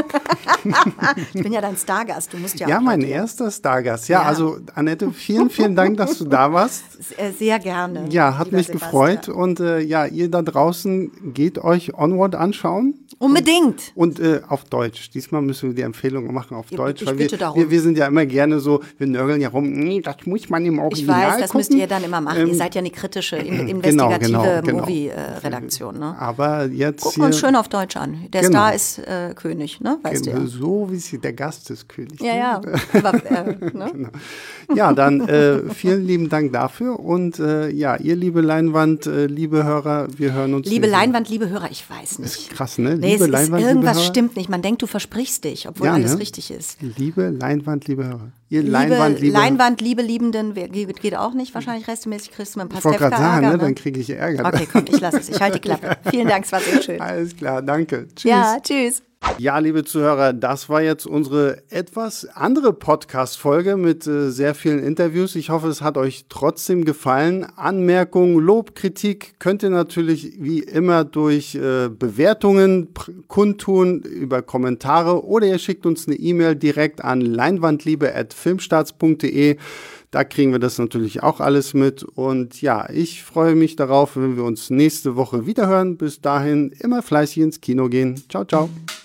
Ich bin ja dein Stargast, du musst ja Ja, auch mein erster Stargast. Ja, ja, also Annette, vielen, vielen Dank, dass du da warst. Sehr gerne. Ja, hat mich Sebastian. gefreut. Und äh, ja, ihr da draußen geht euch Onward anschauen. Unbedingt. Und, und äh, auf Deutsch. Diesmal müssen wir die Empfehlung machen auf Ich, Deutsch. ich weil bitte wir, darum. wir, wir sind ja immer gerne so, wir nörgeln ja rum, nee, das muss man im Original Ich weiß, das gucken. müsst ihr dann immer machen. Ähm, ihr seid ja eine kritische, investigative genau, genau, genau. Movie-Redaktion. Ne? Aber jetzt Gucken wir uns schön auf Deutsch an. Der Genau. Star ist äh, König, ne? Weißt genau, du ja. so wie sie, der Gast ist König. Ja, ne? ja. Aber, äh, ne? Genau. Ja, dann äh, vielen lieben Dank dafür. Und äh, ja, ihr liebe Leinwand, äh, liebe Hörer, wir hören uns. Liebe wieder. Leinwand, liebe Hörer, ich weiß nicht. Ist krass, ne? Nee, Liebe es Leinwand, ist, irgendwas liebe Hörer. stimmt nicht. Man denkt, du versprichst dich, obwohl Ja, alles ne? richtig ist. Liebe Leinwand, liebe Hörer. Ihr Liebe, Leinwandliebe. Leinwandliebe Liebenden geht, geht auch nicht. Wahrscheinlich regelmäßig kriegst du mit einem Ich wollte gerade Pastewka sagen, Ärger, ne? Dann kriege ich Ärger. Okay, komm, ich lasse es. Ich halte die Klappe. Vielen Dank, es war sehr schön. Alles klar, danke. Tschüss. Ja, tschüss. Ja, liebe Zuhörer, das war jetzt unsere etwas andere Podcast-Folge mit äh, sehr vielen Interviews. Ich hoffe, es hat euch trotzdem gefallen. Anmerkungen, Lob, Kritik könnt ihr natürlich wie immer durch äh, Bewertungen pr- kundtun, über Kommentare oder ihr schickt uns eine E-Mail direkt an leinwandliebe at filmstarts punkt de. Da kriegen wir das natürlich auch alles mit. Und ja, ich freue mich darauf, wenn wir uns nächste Woche wiederhören. Bis dahin immer fleißig ins Kino gehen. Ciao, ciao.